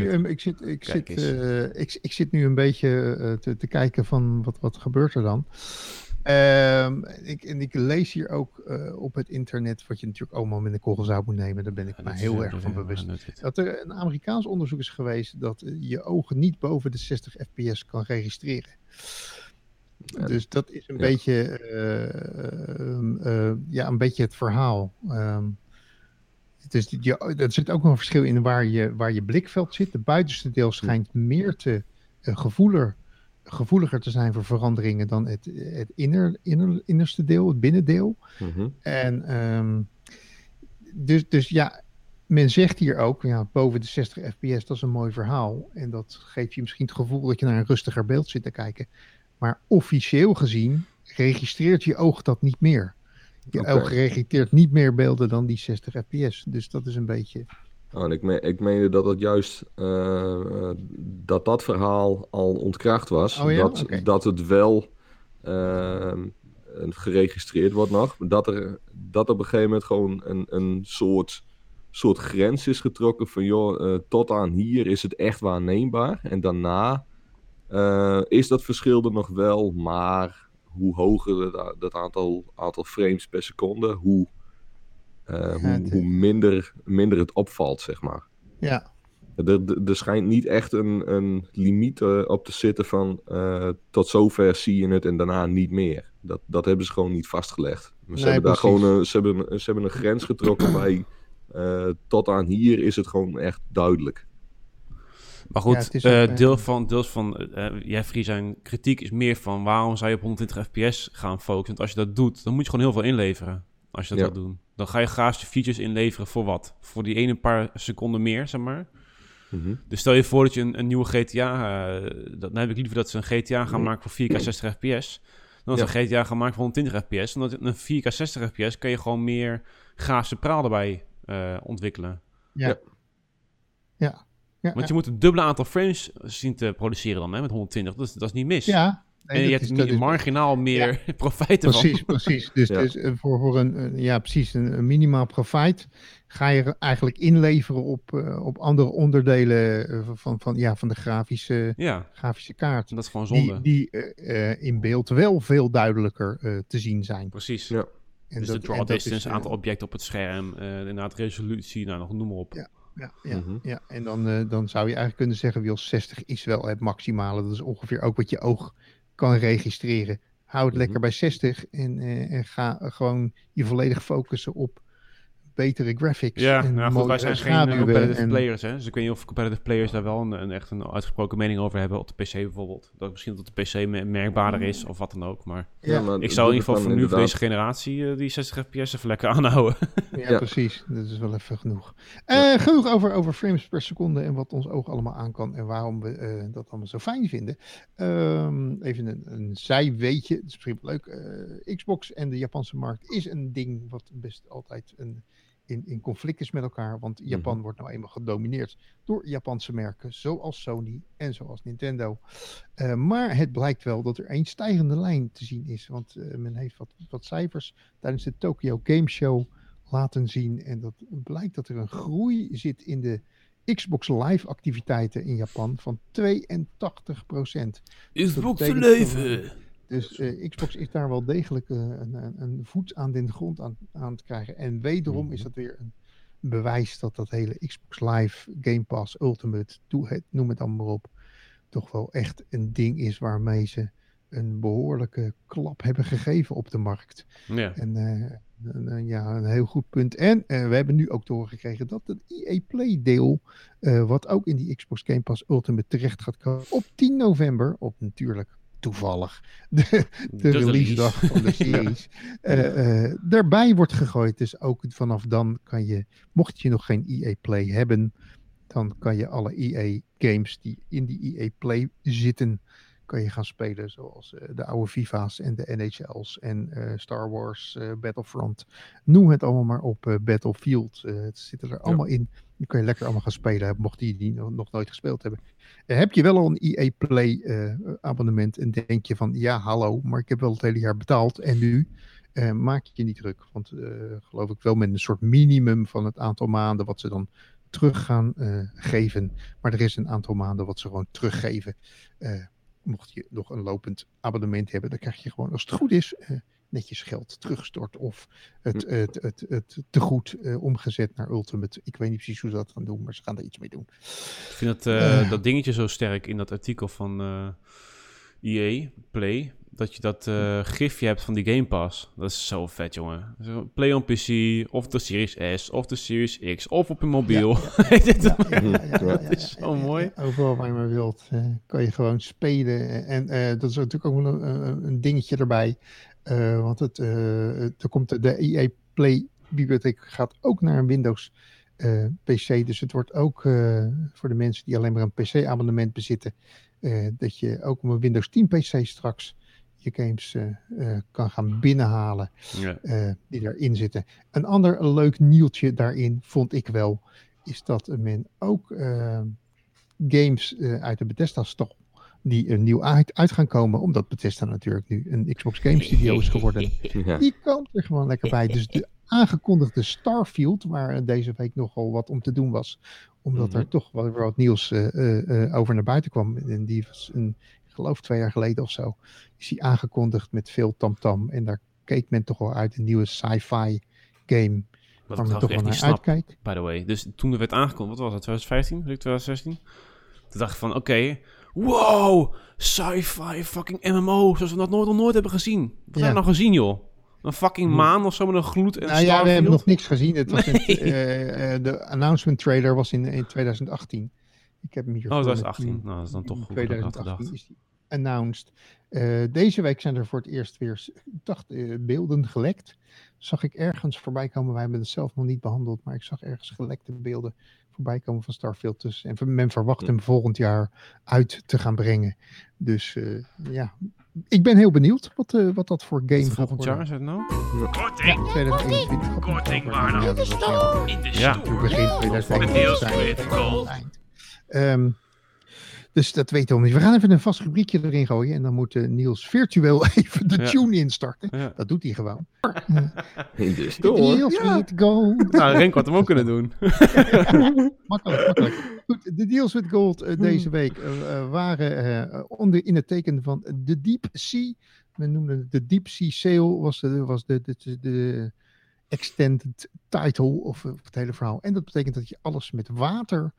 S1: ik zit nu een beetje te kijken van wat gebeurt er dan. Ik lees hier ook op het internet, wat je natuurlijk allemaal met een korrel zout moet nemen. Daar ben ik me heel erg van bewust. Dat er een Amerikaans onderzoek is geweest dat je ogen niet boven de 60 fps kan registreren. Dus dat is een beetje een beetje het verhaal. Dus er zit ook nog een verschil in waar je blikveld zit. De buitenste deel schijnt meer te gevoeliger te zijn voor veranderingen dan het innerste deel, het binnendeel. En dus ja, men zegt hier ook, boven de 60 fps, dat is een mooi verhaal. En dat geeft je misschien het gevoel dat je naar een rustiger beeld zit te kijken. Maar officieel gezien registreert je oog dat niet meer. Je oog registreert niet meer beelden dan die 60 fps. Dus dat is een beetje...
S3: Oh, en ik meende dat het juist dat verhaal al ontkracht was.
S1: Oh, ja?
S3: Dat het wel geregistreerd wordt nog. Dat op een gegeven moment gewoon een soort grens is getrokken van tot aan hier is het echt waarneembaar. En daarna is dat verschil er nog wel, maar hoe hoger dat aantal frames per seconde, hoe minder het opvalt, zeg maar.
S1: Ja.
S3: Er schijnt niet echt een limiet op te zitten van tot zover zie je het en daarna niet meer. Dat hebben ze gewoon niet vastgelegd. Maar ze hebben daar gewoon ze hebben een grens getrokken bij tot aan hier is het gewoon echt duidelijk.
S2: Maar goed, deels van Jeffrey zijn kritiek is meer van waarom zou je op 120 fps gaan focussen? Want als je dat doet, dan moet je gewoon heel veel inleveren. als je dat wil doen. Dan ga je grafische features inleveren voor wat? Voor die ene paar seconden meer, zeg maar. Mm-hmm. Dus stel je voor dat je een nieuwe GTA... dan heb ik liever dat ze een GTA gaan maken voor 4K 60 fps... dan ze een GTA gaan maken voor 120 fps. Omdat een 4K 60 fps kan je gewoon meer grafische praal erbij ontwikkelen.
S1: Ja.
S2: Want je moet een dubbele aantal frames zien te produceren dan, hè, met 120. Dat is niet mis.
S1: Ja.
S2: Nee, en je hebt marginaal meer profijt ervan.
S1: Precies. Dus voor een minimaal profijt ga je eigenlijk inleveren op andere onderdelen van de grafische kaart.
S2: Dat is gewoon zonde.
S1: Die in beeld wel veel duidelijker te zien zijn.
S2: Precies. Ja. En dus de draw distance, aantal objecten op het scherm, inderdaad resolutie, noem maar op.
S1: Ja. En dan zou je eigenlijk kunnen zeggen, Wil 60 is wel het maximale. Dat is ongeveer ook wat je oog kan registreren. Hou het lekker bij 60 en ga gewoon je volledig focussen op betere graphics.
S2: Goed, wij zijn geen competitive players, hè? Dus ik weet niet of competitive players daar wel echt een uitgesproken mening over hebben op de PC bijvoorbeeld. Dat misschien dat de PC merkbaarder is of wat dan ook. Maar ik zou in ieder geval voor nu, voor deze generatie, die 60 fps even lekker aanhouden.
S1: Ja, precies. Dat is wel even genoeg. Genoeg over frames per seconde en wat ons oog allemaal aan kan en waarom we dat allemaal zo fijn vinden. Even een zijweetje. Het is misschien leuk. Xbox en de Japanse markt is een ding wat best altijd in conflict is met elkaar, want Japan wordt nou eenmaal gedomineerd door Japanse merken, zoals Sony en zoals Nintendo. Maar het blijkt wel dat er een stijgende lijn te zien is, want men heeft wat cijfers tijdens de Tokyo Game Show laten zien en dat blijkt dat er een groei zit in de Xbox Live activiteiten in Japan van 82%.
S2: Xbox leven!
S1: Dus Xbox is daar wel degelijk een voet aan de grond aan het krijgen. En wederom is dat weer een bewijs dat hele Xbox Live, Game Pass, Ultimate, noem het allemaal maar op, toch wel echt een ding is waarmee ze een behoorlijke klap hebben gegeven op de markt. Ja. En een heel goed punt. En we hebben nu ook te horen gekregen dat het EA Play deel, wat ook in die Xbox Game Pass Ultimate terecht gaat komen, op 10 november, op natuurlijk toevallig de release dag van de series, daarbij wordt gegooid. Dus ook vanaf dan kan je, mocht je nog geen EA Play hebben, dan kan je alle EA games die in die EA Play zitten, kan je gaan spelen, zoals de oude FIFA's en de NHL's en Star Wars, Battlefront. Noem het allemaal maar op, Battlefield. Het zit er allemaal in. Dan kun je lekker allemaal gaan spelen, mocht die nog nooit gespeeld hebben. Heb je wel al een EA Play abonnement en denk je van, ja hallo, maar ik heb wel het hele jaar betaald en nu maak je niet druk. Want geloof ik wel met een soort minimum van het aantal maanden wat ze dan terug gaan geven. Maar er is een aantal maanden wat ze gewoon teruggeven. Mocht je nog een lopend abonnement hebben, dan krijg je gewoon, als het goed is, netjes geld teruggestort of het tegoed omgezet naar Ultimate. Ik weet niet precies hoe ze dat gaan doen, maar ze gaan er iets mee doen.
S2: Ik vind dat dingetje zo sterk in dat artikel van EA Play, dat je dat gifje hebt van die Game Pass. Dat is zo vet, jongen. Play on PC, of de Series S, of de Series X, of op je mobiel. Dat is zo mooi.
S1: Overal waar je maar wilt, kan je gewoon spelen. En dat is natuurlijk ook wel een dingetje erbij. Want er komt de EA Play bibliotheek gaat ook naar een Windows PC. Dus het wordt ook voor de mensen die alleen maar een PC abonnement bezitten, dat je ook op een Windows 10 PC straks je games kan gaan binnenhalen die erin zitten. Een ander leuk nieuwtje daarin vond ik wel, is dat men ook games uit de Bethesda Store die nieuw uit gaan komen, omdat Bethesda natuurlijk nu een Xbox Game Studio is geworden. Die komt er gewoon lekker bij. Dus de aangekondigde Starfield, waar deze week nogal wat om te doen was, omdat er toch wel wat nieuws over naar buiten kwam. En die was ik geloof 2 jaar geleden of zo, is die aangekondigd met veel tamtam. En daar keek men toch wel uit, een nieuwe sci-fi game.
S2: Wat ik toch wel naar uitkijk. By the way. Dus toen er werd aangekondigd, wat was het, 2015? 2016? Toen dacht ik van, oké, wow, sci-fi fucking MMO, zoals we dat nooit hebben gezien. Wat hebben we nou gezien, joh? Een fucking maan of zo met een gloed en Starfield?
S1: Ja, we hebben nog niks gezien. Het was de announcement trailer was in 2018. Ik heb hem hier.
S2: 2018. Nou, dat is dan toch goed.
S1: 2018 is die announced. Deze week zijn er voor het eerst weer beelden gelekt. Zag ik ergens voorbij komen. Wij hebben het zelf nog niet behandeld. Maar ik zag ergens gelekte beelden voorbij komen van Starfield. Dus, en men verwacht hem volgend jaar uit te gaan brengen. Dus ik ben heel benieuwd wat dat voor game gaat
S2: volgend jaar is het nou?
S4: Korting!
S1: 2021.
S4: Korting waarde. In de store!
S2: Ja.
S1: Begin 2021.
S4: Eind.
S1: Dus dat weten we niet. We gaan even een vast rubriekje erin gooien. En dan moet Niels virtueel even de tune instarten. Ja. Dat doet hij gewoon.
S3: In de store.
S1: Niels with Gold.
S2: Nou, Renko had hem ook kunnen doen.
S1: Makkelijk. Goed, de deals with Gold deze week waren in het teken van de Deep Sea. We noemden het de Deep Sea Sale. Was de extended title of het hele verhaal. En dat betekent dat je alles met water...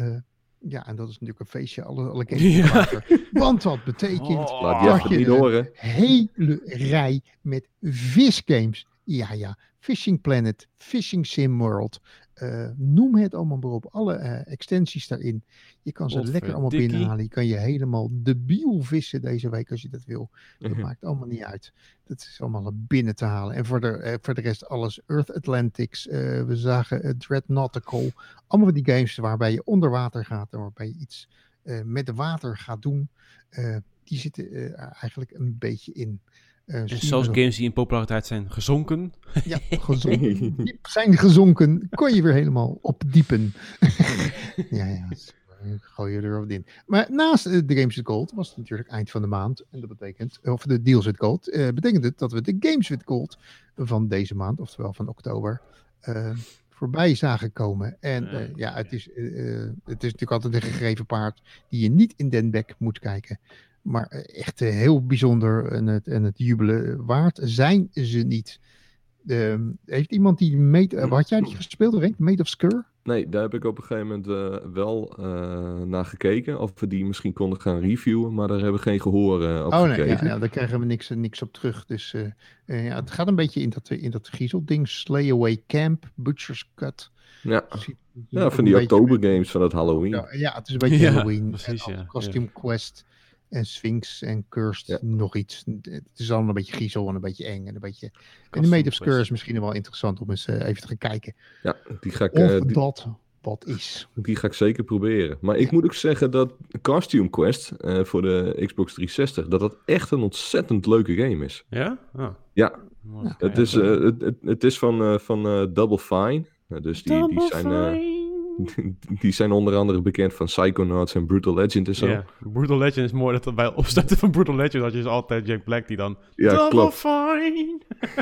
S1: en dat is natuurlijk een feestje, alle games met water. Want dat betekent dat je een hele rij met visgames... Ja, Fishing Planet, Fishing Sim World... noem het allemaal maar op. Alle extensies daarin. Je kan ze lekker allemaal binnenhalen. Je kan je helemaal debiel vissen deze week als je dat wil. Dat maakt allemaal niet uit. Dat is allemaal binnen te halen. En voor de rest alles. Earth Atlantics. We zagen Dreadnautical. Allemaal van die games waarbij je onder water gaat. En waarbij je iets met water gaat doen. Die zitten eigenlijk een beetje in.
S2: En zelfs games die in populariteit zijn gezonken.
S1: Ja, zijn gezonken. Kon je weer helemaal opdiepen. ja, gooi je er wat in. Maar naast de Games with Gold was het natuurlijk eind van de maand. En dat betekent, of de Deals with Gold, betekent het dat we de Games with Gold van deze maand, oftewel van oktober, voorbij zagen komen. En het is natuurlijk altijd een gegeven paard die je niet in den bek moet kijken. Maar echt heel bijzonder en het jubelen waard zijn ze niet. Heeft iemand die had jij die gespeeld, Renk? Made of Scur?
S3: Nee, daar heb ik op een gegeven moment wel naar gekeken. Of we die misschien konden gaan reviewen, maar daar hebben we geen gehoor op gekregen.
S1: Nee, daar krijgen we niks op terug. Dus het gaat een beetje in dat griezelding. Slay Away Camp, Butcher's Cut.
S3: Ja, van die oktobergames van het Halloween.
S1: Ja, het is een beetje Halloween.
S2: Precies,
S1: Costume Quest. En Sphinx en Cursed nog iets. Het is allemaal een beetje griezel en een beetje eng. En de Made of Scur is misschien wel interessant om eens even te gaan kijken.
S3: Ja, die ga ik...
S1: dat wat is.
S3: Die ga ik zeker proberen. Maar ik moet ook zeggen dat Costume Quest voor de Xbox 360... dat echt een ontzettend leuke game is.
S2: Ja? Oh.
S3: Ja. Het is van Double Fine. Dus die zijn... Die zijn onder andere bekend van Psychonauts en Brutal Legend en zo.
S2: Yeah. Brutal Legend is mooi dat bij het opstarten van Brutal Legend had je dus altijd Jack Black die dan...
S3: Ja,
S2: Double
S3: klopt.
S2: Fine!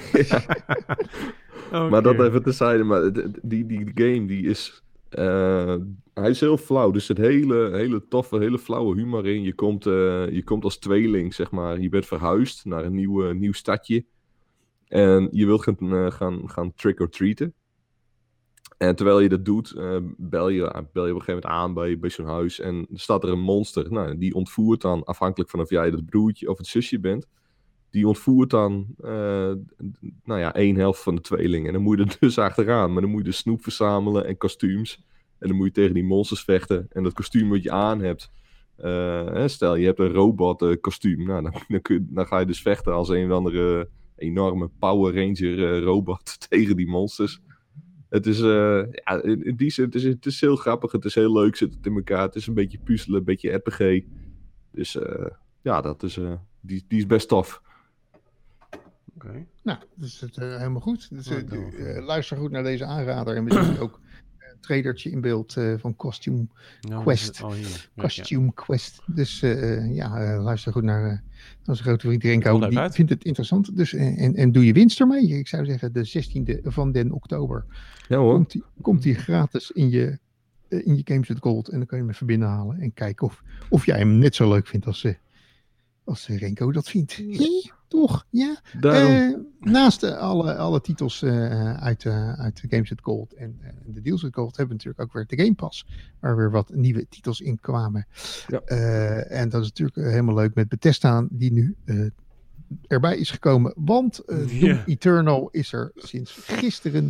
S3: Okay. Maar dat even terzijde. Maar die game die is... hij is heel flauw. Dus het hele toffe, hele flauwe humor in. Je komt als tweeling, zeg maar. Je bent verhuisd naar een nieuw stadje. En je wilt gaan trick-or-treaten. En terwijl je dat doet, bel je op een gegeven moment aan bij zo'n huis. En er staat er een monster. Nou, die ontvoert dan, afhankelijk van of jij dat broertje of het zusje bent. Die ontvoert dan, één helft van de tweeling. En dan moet je er dus achteraan. Maar dan moet je de snoep verzamelen en kostuums. En dan moet je tegen die monsters vechten. En dat kostuum wat je aan hebt. Stel, je hebt een robot kostuum. Nou, dan ga je dus vechten als een of andere enorme Power Ranger robot tegen die monsters. Het is, in die zin, het is heel grappig, het is heel leuk, zit het in elkaar. Het is een beetje puzzelen, een beetje RPG. Dus dat is, die is best tof.
S1: Okay. Nou, dat is helemaal goed. Dus, luister goed naar deze aanrader. En we zien ook een trailertje in beeld van Costume Quest. Costume Quest. Dus luister goed naar onze grote vriend Renko. Die vindt het interessant. Dus, en doe je winst ermee. Ik zou zeggen de 16e van den oktober.
S3: Ja, hoor.
S1: Komt die gratis in je Games with Gold. En dan kan je hem even binnenhalen. En kijken of jij hem net zo leuk vindt als Renko dat vindt. Toch? Ja. Naast alle titels uit Games with Gold en de Deals with Gold hebben we natuurlijk ook weer de Game Pass, waar weer wat nieuwe titels in kwamen. Ja. En dat is natuurlijk helemaal leuk met Bethesda, die nu erbij is gekomen. Want Doom Eternal is er sinds gisteren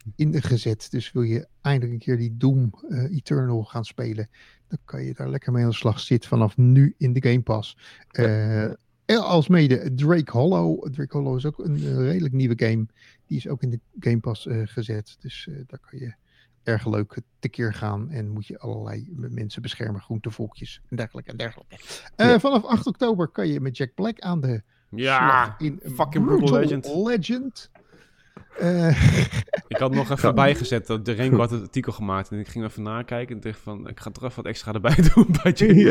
S1: ingezet. Dus wil je eindelijk een keer die Doom Eternal gaan spelen, dan kan je daar lekker mee aan de slag. Zit vanaf nu in de Game Pass. Als mede Drake Hollow. Drake Hollow is ook een redelijk nieuwe game. Die is ook in de Game Pass gezet. Dus daar kan je erg leuk tekeer gaan. En moet je allerlei mensen beschermen. Groentevolkjes en dergelijke. Vanaf 8 oktober kan je met Jack Black aan de slag in
S2: fucking Brutal Legend. Ik had nog even bijgezet dat de Renko had het artikel gemaakt en ik ging even nakijken en dacht van ik ga toch even wat extra erbij doen bij Jimmy.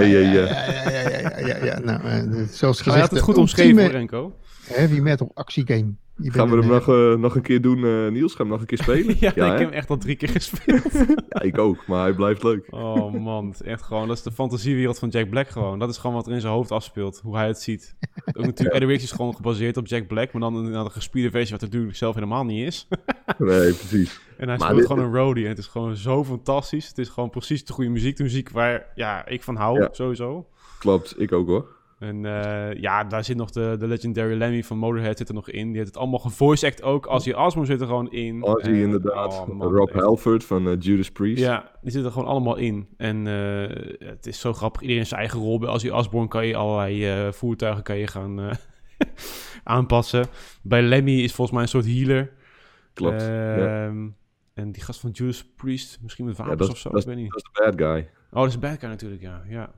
S1: Ja. Nou, zoals gezegd,
S2: hij had het goed omschreven voor Renko.
S1: Heavy metal actiegame.
S3: Gaan we hem nog een keer doen, Niels? Gaan we hem nog een keer spelen?
S2: Ik heb hem echt al 3 keer gespeeld.
S3: Ja, ik ook, maar hij blijft leuk.
S2: Oh man, het is echt gewoon, dat is de fantasiewereld van Jack Black gewoon. Dat is gewoon wat er in zijn hoofd afspeelt, hoe hij het ziet. Ook natuurlijk, Eddie Riggs is gewoon gebaseerd op Jack Black, maar dan een gespierde versie wat natuurlijk zelf helemaal niet is.
S3: Nee, precies.
S2: En hij speelt gewoon een roadie en het is gewoon zo fantastisch. Het is gewoon precies de goede muziek, de muziek waar ik van hou, sowieso.
S3: Klopt, ik ook hoor.
S2: En daar zit nog de Legendary Lemmy van Motorhead zit er nog in. Die heeft het allemaal gevoice act ook. Ozzy Osbourne zit er gewoon in.
S3: Ozzy inderdaad. Rob Halford van Judas Priest.
S2: Ja, die zit er gewoon allemaal in. En het is zo grappig. Iedereen zijn eigen rol. Bij Ozzy Osbourne kan je allerlei voertuigen gaan aanpassen. Bij Lemmy is volgens mij een soort healer.
S3: Klopt,
S2: En die gast van Judas Priest, misschien met wapens of zo, ik weet niet.
S3: Dat is de bad guy.
S2: Oh, dat is de bad guy natuurlijk, ja.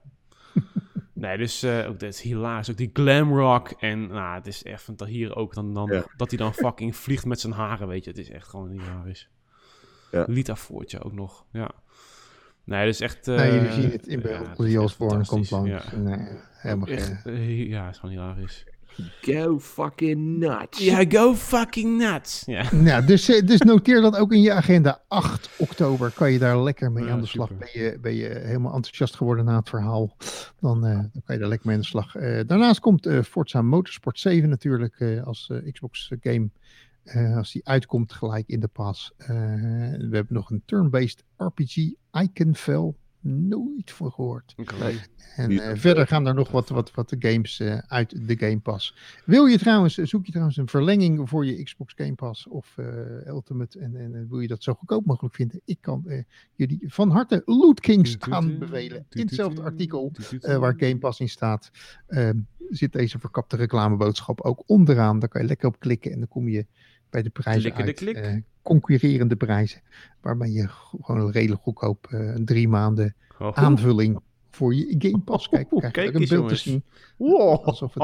S2: Nee, dus ook dat is hilarisch. Ook die glam rock. En het is echt van hier ook dan dat hij dan fucking vliegt met zijn haren, weet je. Het is echt gewoon hilarisch. Ja. Lita Voortje ook nog, ja. Nee, dat is echt...
S1: je ziet het in beeld. Ozzy Osbourne komt langs.
S2: Ja.
S1: Nee, helemaal
S2: echt, ja, het is gewoon hilarisch.
S3: Go fucking nuts.
S2: Ja, go fucking nuts. Ja.
S1: Nou, dus noteer dat ook in je agenda. 8 oktober kan je daar lekker mee aan de slag. Ben je helemaal enthousiast geworden na het verhaal, dan kan je daar lekker mee aan de slag. Daarnaast komt Forza Motorsport 7 natuurlijk als Xbox game. Als die uitkomt gelijk in de pas. We hebben nog een turn-based RPG, Iconfell. Nooit van gehoord.
S2: Okay.
S1: En verder gaan er nog wat games uit de Game Pass. Zoek je trouwens een verlenging voor je Xbox Game Pass of Ultimate en wil je dat zo goedkoop mogelijk vinden? Ik kan jullie van harte Loot Kings aanbevelen. In hetzelfde artikel waar Game Pass in staat zit deze verkapte reclameboodschap ook onderaan. Daar kan je lekker op klikken en dan kom je bij de prijzen uit. Concurrerende prijzen. Waarbij je gewoon redelijk goedkoop 3 maanden aanvulling voor je Game Pass. Kijk een beeld te zien.
S2: Wow.
S1: Alsof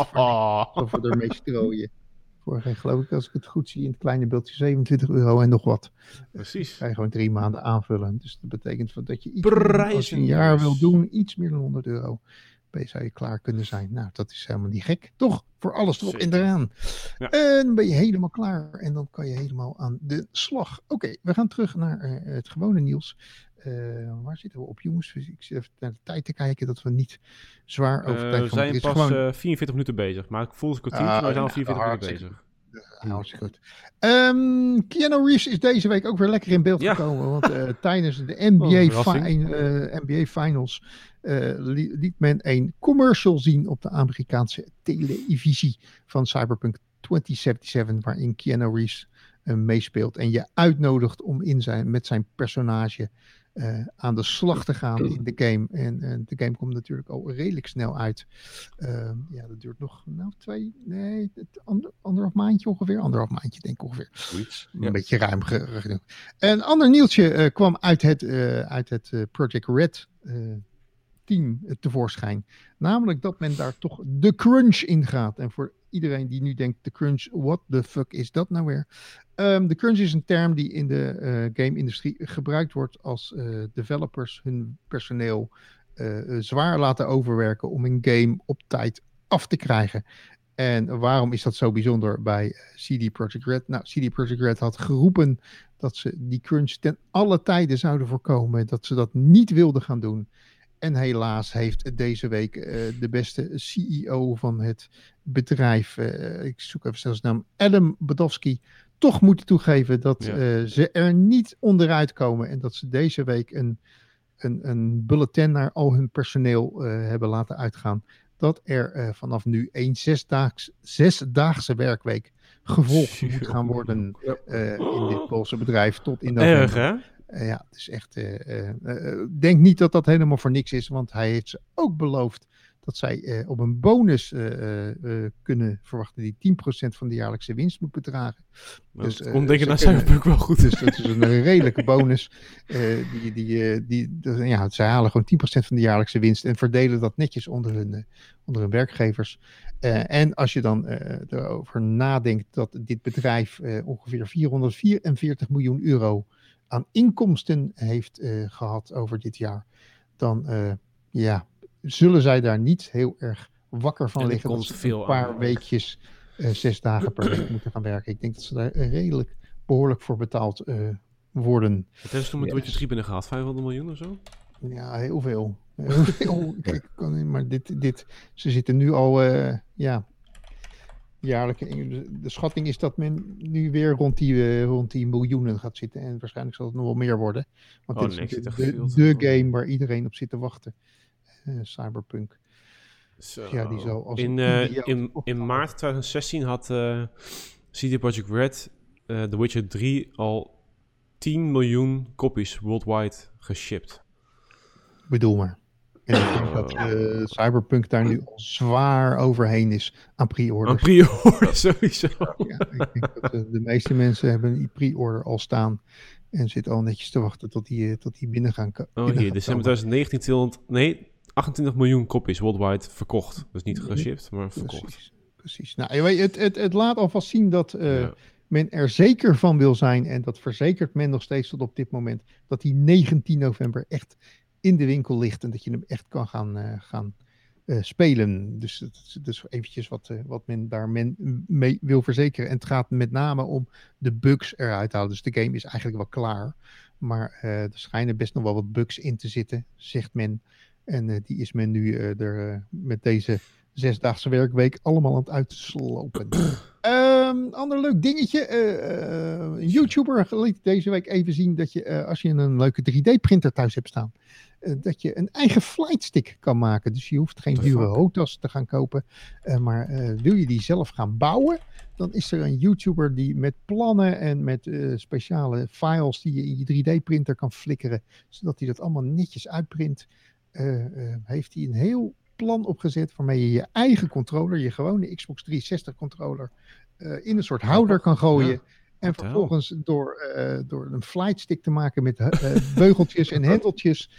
S1: we ermee strooien. Voor geloof ik, als ik het goed zie, in het kleine beeldje €27 en nog wat.
S2: Precies.
S1: Ga je gewoon 3 maanden aanvullen. Dus dat betekent dat je iets meer, als je een jaar wil doen, iets meer dan €100. Zou je klaar kunnen zijn. Nou, dat is helemaal niet gek. Toch? Voor alles erop en eraan. Ja. En dan ben je helemaal klaar. En dan kan je helemaal aan de slag. Oké, we gaan terug naar het gewone nieuws. Waar zitten we op, jongens? Ik zit even naar de tijd te kijken. Dat we niet zwaar over tijd
S2: we zijn pas 44 minuten bezig. Maar ik voel het kwartier. Maar we zijn al 44 minuten bezig.
S1: Hartstikke goed. Keanu Reeves is deze week ook weer lekker in beeld gekomen. Want tijdens de NBA Finals liet men een commercial zien op de Amerikaanse televisie van Cyberpunk 2077, waarin Keanu Reeves meespeelt en je uitnodigt om met zijn personage aan de slag te gaan in de game. En de game komt natuurlijk al redelijk snel uit. Dat duurt nog anderhalf maandje ongeveer. Anderhalf maandje denk ik ongeveer. Een beetje ruim. Een ander nieuwtje kwam uit het Project Red team tevoorschijn. Namelijk dat men daar toch de crunch in gaat. En voor iedereen die nu denkt, de crunch, what the fuck is dat nou weer? De crunch is een term die in de game-industrie gebruikt wordt als developers hun personeel zwaar laten overwerken om een game op tijd af te krijgen. En waarom is dat zo bijzonder bij CD Projekt Red? Nou, CD Projekt Red had geroepen dat ze die crunch ten alle tijden zouden voorkomen, dat ze dat niet wilden gaan doen. En helaas heeft deze week de beste CEO van het bedrijf, ik zoek even zelfs naam, Adam Badowski, toch moeten toegeven dat ze er niet onderuit komen. En dat ze deze week een bulletin naar al hun personeel hebben laten uitgaan. Dat er vanaf nu een zesdaagse werkweek gevolgd moet gaan worden in dit Poolse bedrijf tot in november.
S2: Erg, hè?
S1: Ja, het is echt... denk niet dat dat helemaal voor niks is, want hij heeft ze ook beloofd dat zij op een bonus kunnen verwachten die 10% van de jaarlijkse winst moet bedragen.
S2: Dus, komt denk ik naar Cyberpunk wel goed.
S1: Dus dat is een redelijke bonus. Zij halen gewoon 10% van de jaarlijkse winst en verdelen dat netjes onder hun werkgevers. En als je dan erover nadenkt dat dit bedrijf ongeveer 444 miljoen euro aan inkomsten heeft gehad over dit jaar, dan zullen zij daar niet heel erg wakker van liggen. Dat ze een paar weekjes 6 dagen per week moeten gaan werken. Ik denk dat ze daar redelijk behoorlijk voor betaald worden.
S2: Wat hebben ze toen met Witcher 3 binnen gehad? 500 miljoen of zo?
S1: Ja, heel veel. Maar ze zitten nu al jaarlijke. De schatting is dat men nu weer rond die miljoenen gaat zitten. En waarschijnlijk zal het nog wel meer worden. Want dit is de game waar iedereen op zit te wachten. Cyberpunk.
S2: Ja, die zal als in maart 2016 had CD Projekt Red The Witcher 3 al 10 miljoen copies worldwide geshipped.
S1: Bedoel maar. En ik denk dat Cyberpunk daar nu al zwaar overheen is aan pre-orders.
S2: Aan pre-order sowieso.
S1: Ja, ik denk dat de meeste mensen hebben die pre-order al staan en zitten al netjes te wachten tot die binnen gaan komen.
S2: Hier, december 2019 28 miljoen copies worldwide verkocht. Dus niet geshipped, maar verkocht.
S1: Precies. Nou, het laat alvast zien dat men er zeker van wil zijn. En dat verzekert men nog steeds tot op dit moment. Dat die 19 november echt in de winkel ligt. En dat je hem echt kan gaan spelen. Dus dat is eventjes wat men daar mee wil verzekeren. En het gaat met name om de bugs eruit halen. Dus de game is eigenlijk wel klaar. Maar er schijnen best nog wel wat bugs in te zitten, zegt men. En die is men nu er met deze 6-daagse werkweek allemaal aan het uitslopen. Ander leuk dingetje. Een YouTuber liet deze week even zien dat je, als je een leuke 3D-printer thuis hebt staan, dat je een eigen flightstick kan maken. Dus je hoeft geen dure HOTAS te gaan kopen. Maar wil je die zelf gaan bouwen, dan is er een YouTuber die met plannen en met speciale files die je in je 3D-printer kan flikkeren, zodat hij dat allemaal netjes uitprint. Heeft hij een heel plan opgezet waarmee je je eigen controller, je gewone Xbox 360 controller, in een soort houder kan gooien. Ja. En vervolgens door een flightstick te maken met beugeltjes en hendeltjes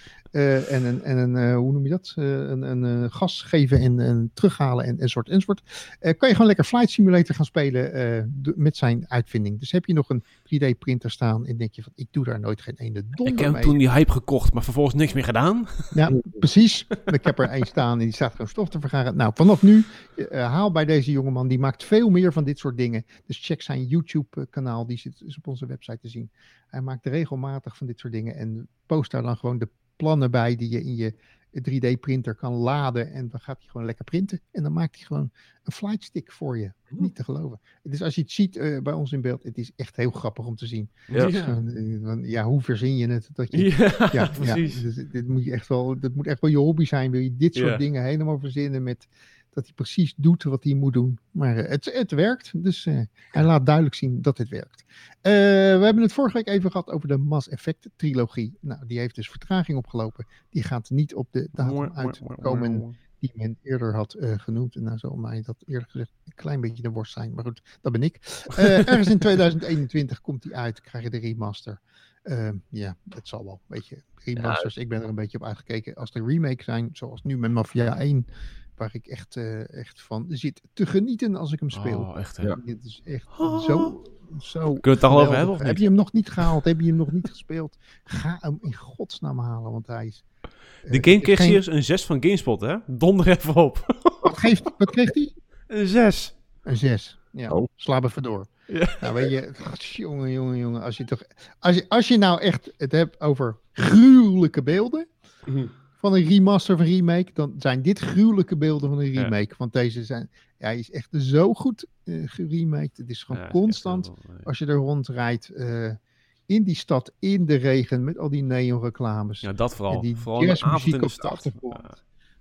S1: hoe noem je dat? Een gas geven en terughalen enzovoort. Kan je gewoon lekker Flight Simulator gaan spelen met zijn uitvinding. Dus heb je nog een 3D-printer staan en denk je van, ik doe daar nooit geen ene donder mee.
S2: Ik heb toen die hype gekocht, maar vervolgens niks meer gedaan.
S1: Ja, precies. Ik heb er één staan en die staat gewoon stof te vergaren. Nou, vanaf nu haal bij deze jongeman, die maakt veel meer van dit soort dingen. Dus check zijn YouTube-kanaal, die is op onze website te zien. Hij maakt regelmatig van dit soort dingen en post daar dan gewoon de plannen bij die je in je 3D-printer kan laden. En dan gaat hij gewoon lekker printen. En dan maakt hij gewoon een flightstick voor je. Niet te geloven. Dus als je het ziet bij ons in beeld, het is echt heel grappig om te zien. Ja, hoe verzin je het? Dat je, precies. Dus dit moet je echt wel, dat moet echt wel je hobby zijn. Wil je dit soort dingen helemaal verzinnen met dat hij precies doet wat hij moet doen. Maar het werkt. Dus hij laat duidelijk zien dat het werkt. We hebben het vorige week even gehad over de Mass Effect trilogie. Nou, die heeft dus vertraging opgelopen. Die gaat niet op de datum uitkomen die men eerder had genoemd. En nou zal mij dat eerlijk gezegd een klein beetje de worst zijn. Maar goed, dat ben ik. Ergens in 2021 komt die uit. Krijg je de remaster. Het zal wel. Weet je, remasters, ik ben er een beetje op uitgekeken. Als er remakes zijn, zoals nu met Mafia 1... waar ik echt van zit te genieten als ik hem speel.
S2: Oh, echt, hè?
S1: Het is echt zo
S2: Kun je het al over hebben, of niet?
S1: Heb je hem nog niet gehaald? Heb je hem nog niet gespeeld? Ga hem in godsnaam halen, want hij is...
S2: De game kreeg serieus een 6 van GameSpot, hè? Donder even op.
S1: Wat kreeg hij?
S2: Een 6.
S1: Een 6. Ja, sla even door. Ja. Nou, weet je, jongen, als je nou echt het hebt over gruwelijke beelden... van een remaster of een remake, dan zijn dit gruwelijke beelden van een remake. Ja. Want deze zijn, hij is echt zo goed geremaked. Het is gewoon constant, als je er rondrijdt, in die stad, in de regen, met al die neonreclames.
S2: Ja, dat vooral.
S1: En die
S2: vooral de avond in de stad.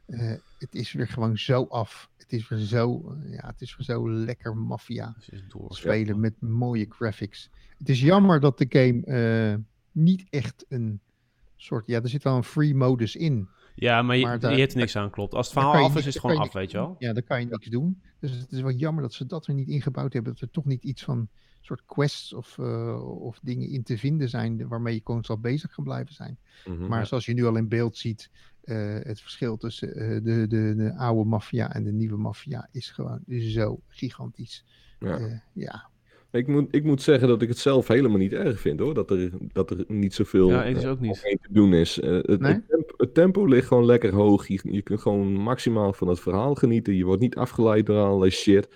S1: Het is weer gewoon zo af. Het is weer zo lekker maffia spelen met mooie graphics. Het is jammer dat de game niet echt een soort... Ja, er zit wel een free modus in.
S2: Ja, maar je hebt er niks aan, klopt. Als het verhaal af is het gewoon af, weet je wel.
S1: Ja, dan kan je niks doen. Dus het is wel jammer dat ze dat er niet ingebouwd hebben. Dat er toch niet iets van soort quests of dingen in te vinden zijn waarmee je constant bezig kan blijven zijn. Mm-hmm, maar zoals je nu al in beeld ziet, het verschil tussen de oude maffia en de nieuwe maffia is gewoon zo gigantisch. Ja.
S3: Ik moet zeggen dat ik het zelf helemaal niet erg vind, hoor. Dat er niet zoveel te doen is. Het tempo ligt gewoon lekker hoog. Je kunt gewoon maximaal van het verhaal genieten. Je wordt niet afgeleid door allerlei shit.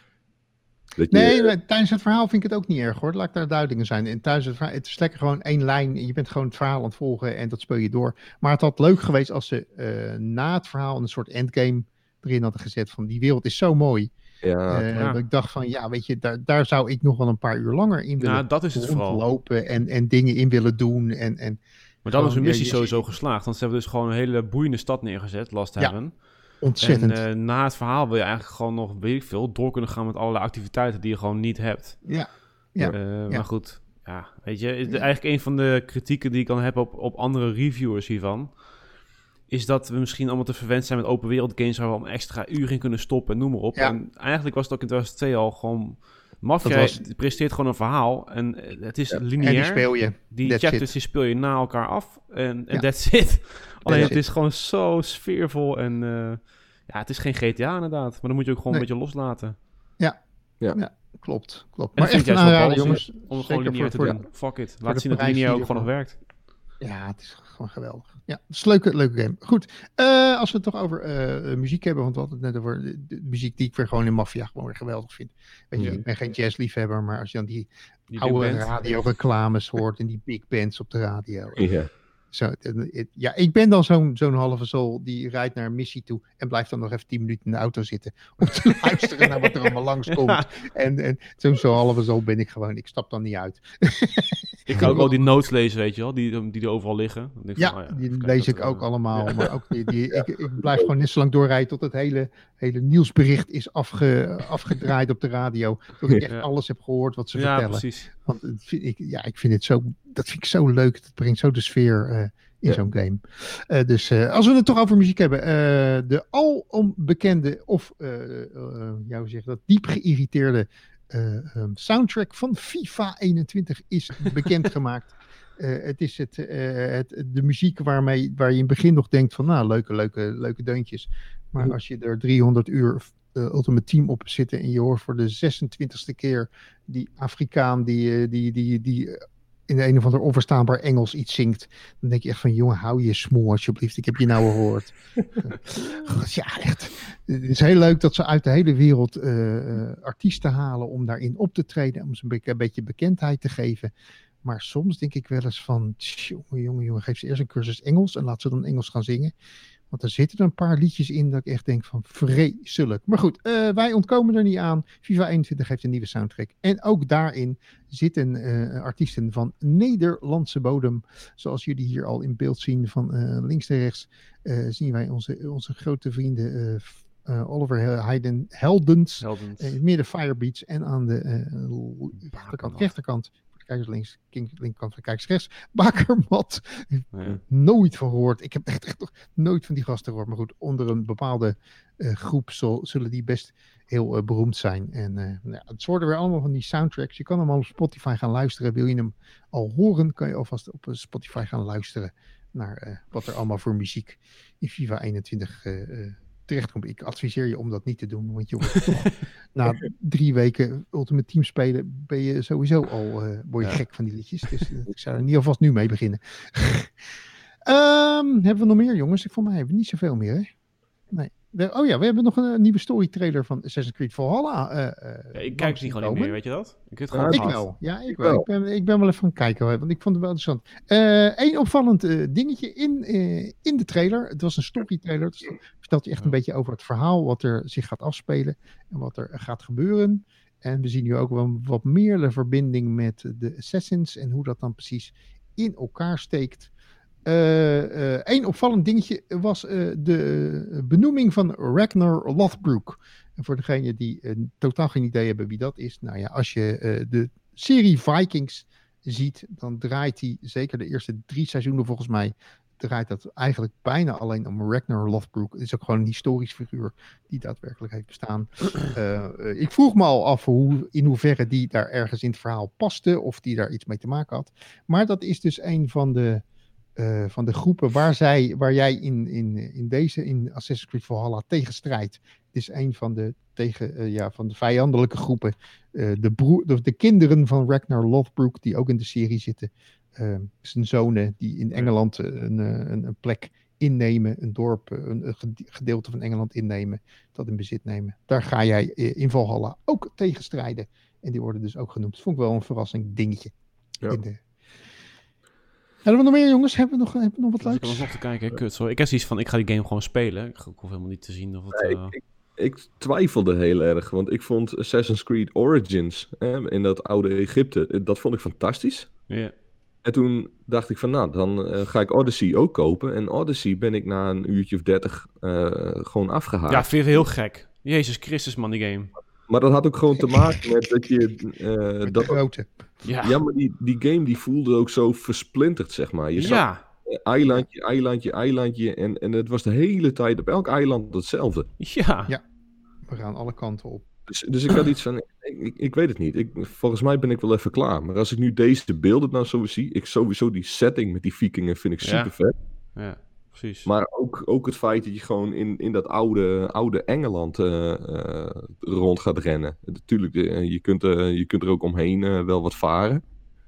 S1: Maar tijdens het verhaal vind ik het ook niet erg, hoor. Laat ik daar duidelijk in zijn. En tijdens het verhaal, het is lekker gewoon één lijn. Je bent gewoon het verhaal aan het volgen en dat speel je door. Maar het had leuk geweest als ze na het verhaal een soort endgame erin hadden gezet. Van die wereld is zo mooi. Dat ik dacht van, weet je, daar zou ik nog wel een paar uur langer in willen lopen en dingen in willen doen.
S2: Maar dan is een missie sowieso geslaagd. Want ze hebben dus gewoon een hele boeiende stad neergezet, Last Heaven.
S1: Ontzettend.
S2: En na het verhaal wil je eigenlijk gewoon nog, weet ik veel, door kunnen gaan met allerlei activiteiten die je gewoon niet hebt. Maar goed, weet je, eigenlijk een van de kritieken die ik dan heb op andere reviewers hiervan, is dat we misschien allemaal te verwend zijn met open wereld games waar we om extra uur in kunnen stoppen en noem maar op. Ja. En eigenlijk was het ook in 2002 al gewoon... Mafia presenteert gewoon een verhaal en het is lineair. En
S1: die speel je.
S2: Die chapters die speel je na elkaar af en that's it. Alleen het is gewoon zo sfeervol en het is geen GTA inderdaad. Maar dan moet je ook gewoon een beetje loslaten.
S1: Ja, klopt.
S2: Maar echt een aanrader, jongens. Om het gewoon lineair te doen. Fuck it. Laat zien dat lineair ook gewoon nog werkt.
S1: Ja, het is gewoon geweldig. Ja, het is een leuke game. Goed, als we het toch over muziek hebben, want we hadden het net over de muziek die ik weer gewoon in Mafia gewoon weer geweldig vind. Weet je, ik ben geen jazzliefhebber, maar als je dan die oude radioreclames hoort en die big bands op de radio.
S3: Ja.
S1: Ik ben dan zo'n halve zool die rijdt naar een missie toe en blijft dan nog even 10 minuten in de auto zitten om te luisteren naar wat er allemaal langskomt. Ja. En zo'n halve zool ben ik gewoon. Ik stap dan niet uit.
S2: Ik ga ook al die notes lezen, weet je wel, die er overal liggen.
S1: Die lees ik ook allemaal. Ja. Maar ook ik blijf gewoon net zo lang doorrijden tot het hele nieuwsbericht is afgedraaid op de radio. Tot ik echt alles heb gehoord wat ze vertellen.
S2: Precies.
S1: Want ik vind het zo, dat vind ik zo leuk. Dat brengt zo de sfeer in zo'n game. Dus als we het toch over muziek hebben. De alombekende of hoe zeg je dat, diep geïrriteerde soundtrack van FIFA 21 is bekendgemaakt. Het is de muziek waar je in het begin nog denkt van leuke deuntjes. Maar als je er 300 uur Ultimate Team op zitten en je hoort voor de 26e keer die Afrikaan die in een of ander onverstaanbaar Engels iets zingt, dan denk je echt van, jongen, hou je smoel alsjeblieft, ik heb je nou gehoord. Echt. Het is heel leuk dat ze uit de hele wereld artiesten halen om daarin op te treden, om ze een beetje bekendheid te geven. Maar soms denk ik wel eens van, jongen, geef ze eerst een cursus Engels en laat ze dan Engels gaan zingen. Want er zitten een paar liedjes in dat ik echt denk van vreselijk. Maar goed, wij ontkomen er niet aan. FIFA 21 heeft een nieuwe soundtrack. En ook daarin zitten artiesten van Nederlandse bodem. Zoals jullie hier al in beeld zien van links naar rechts. Zien wij onze grote vrienden Oliver Heldens. Meer de Firebeats. En aan de rechterkant. Kijkers links, linkerkant van kijkers rechts. Bakermat. Nooit van gehoord. Ik heb echt nog nooit van die gasten gehoord. Maar goed, onder een bepaalde groep zullen die best heel beroemd zijn. En het worden weer allemaal van die soundtracks. Je kan hem al op Spotify gaan luisteren. Wil je hem al horen, kan je alvast op Spotify gaan luisteren naar wat er allemaal voor muziek in FIFA 21 terechtkomt. Ik adviseer je om dat niet te doen, want je wordt toch na 3 weken Ultimate Team spelen, ben je sowieso al word je gek van die liedjes. Dus ik zou er niet alvast nu mee beginnen. Hebben we nog meer, jongens? Voor mij hebben we niet zoveel meer, hè? Nee. We hebben nog een nieuwe story trailer van Assassin's Creed Valhalla.
S2: Ik kijk ze gewoon niet meer, weet je dat?
S1: Ik wel. Ja, ik wel. Ik ben wel even gaan kijken, want ik vond het wel interessant. Eén opvallend dingetje in de trailer. Het was een story trailer. Dus vertelt je echt een beetje over het verhaal, wat er zich gaat afspelen en wat er gaat gebeuren. En we zien nu ook wel wat meer de verbinding met de Assassins en hoe dat dan precies in elkaar steekt. Eén opvallend dingetje was de benoeming van Ragnar Lothbrok. En voor degenen die totaal geen idee hebben wie dat is. Nou ja, als je de serie Vikings ziet, dan draait hij zeker de eerste 3 seizoenen volgens mij. Draait dat eigenlijk bijna alleen om Ragnar Lothbrok. Het is ook gewoon een historisch figuur die daadwerkelijk heeft bestaan. Ik vroeg me al af in hoeverre die daar ergens in het verhaal paste. Of die daar iets mee te maken had. Maar dat is dus een van de groepen waar jij in Assassin's Creed Valhalla tegen strijdt. Het is een van de van de vijandelijke groepen. De kinderen van Ragnar Lothbrok, die ook in de serie zitten. Zijn zonen die in Engeland een plek innemen, een dorp, een gedeelte van Engeland innemen, dat in bezit nemen. Daar ga jij in Valhalla ook tegen strijden. En die worden dus ook genoemd. Dat vond ik wel een verrassing dingetje. Ja. Hebben we nog meer, jongens? Hebben we nog wat leuks?
S2: Ik kan nog te kijken. Kut, sorry. Ik heb zoiets van, ik ga die game gewoon spelen. Ik hoef helemaal niet te zien of het...
S3: Ik twijfelde heel erg, want ik vond Assassin's Creed Origins in dat oude Egypte, dat vond ik fantastisch.
S2: Yeah.
S3: En toen dacht ik van, nou, dan ga ik Odyssey ook kopen. En Odyssey ben ik na een uurtje of 30 gewoon afgehaakt.
S2: Ja, vind je heel gek. Jezus Christus, man, die game.
S3: Maar dat had ook gewoon te maken met dat je...
S1: dat grote.
S3: Ja, maar die game die voelde ook zo versplinterd, zeg maar. Je zag eilandje. En het was de hele tijd op elk eiland hetzelfde.
S2: Ja.
S1: We gaan alle kanten op.
S3: Dus ik had iets van, ik weet het niet. Volgens mij ben ik wel even klaar. Maar als ik nu deze beelden nou zo zie, sowieso die setting met die vikingen vind ik super vet.
S2: Ja, precies.
S3: Maar ook het feit dat je gewoon in dat oude Engeland rond gaat rennen. Natuurlijk, je kunt er ook omheen wel wat varen.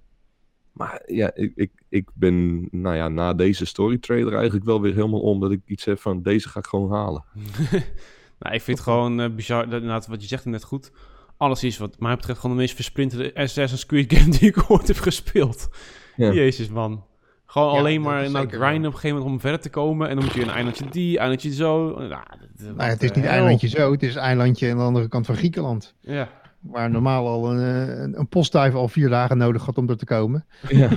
S3: Maar ja, ik ben na deze story trailer eigenlijk wel weer helemaal om dat ik iets heb van, deze ga ik gewoon halen.
S2: Nou, ik vind het gewoon bizar, inderdaad, wat je zegt net goed. Alles is wat mij betreft gewoon de meest versplinterde Assassin's Creed game die ik ooit heb gespeeld. Ja. Jezus, man. Gewoon alleen maar naar grinden op een gegeven moment om verder te komen. En dan moet je een eilandje zo.
S1: Het is niet eilandje zo, het is eilandje aan de andere kant van Griekenland.
S2: Ja.
S1: Waar normaal al een postduif al 4 dagen nodig had om er te komen.
S3: Ja.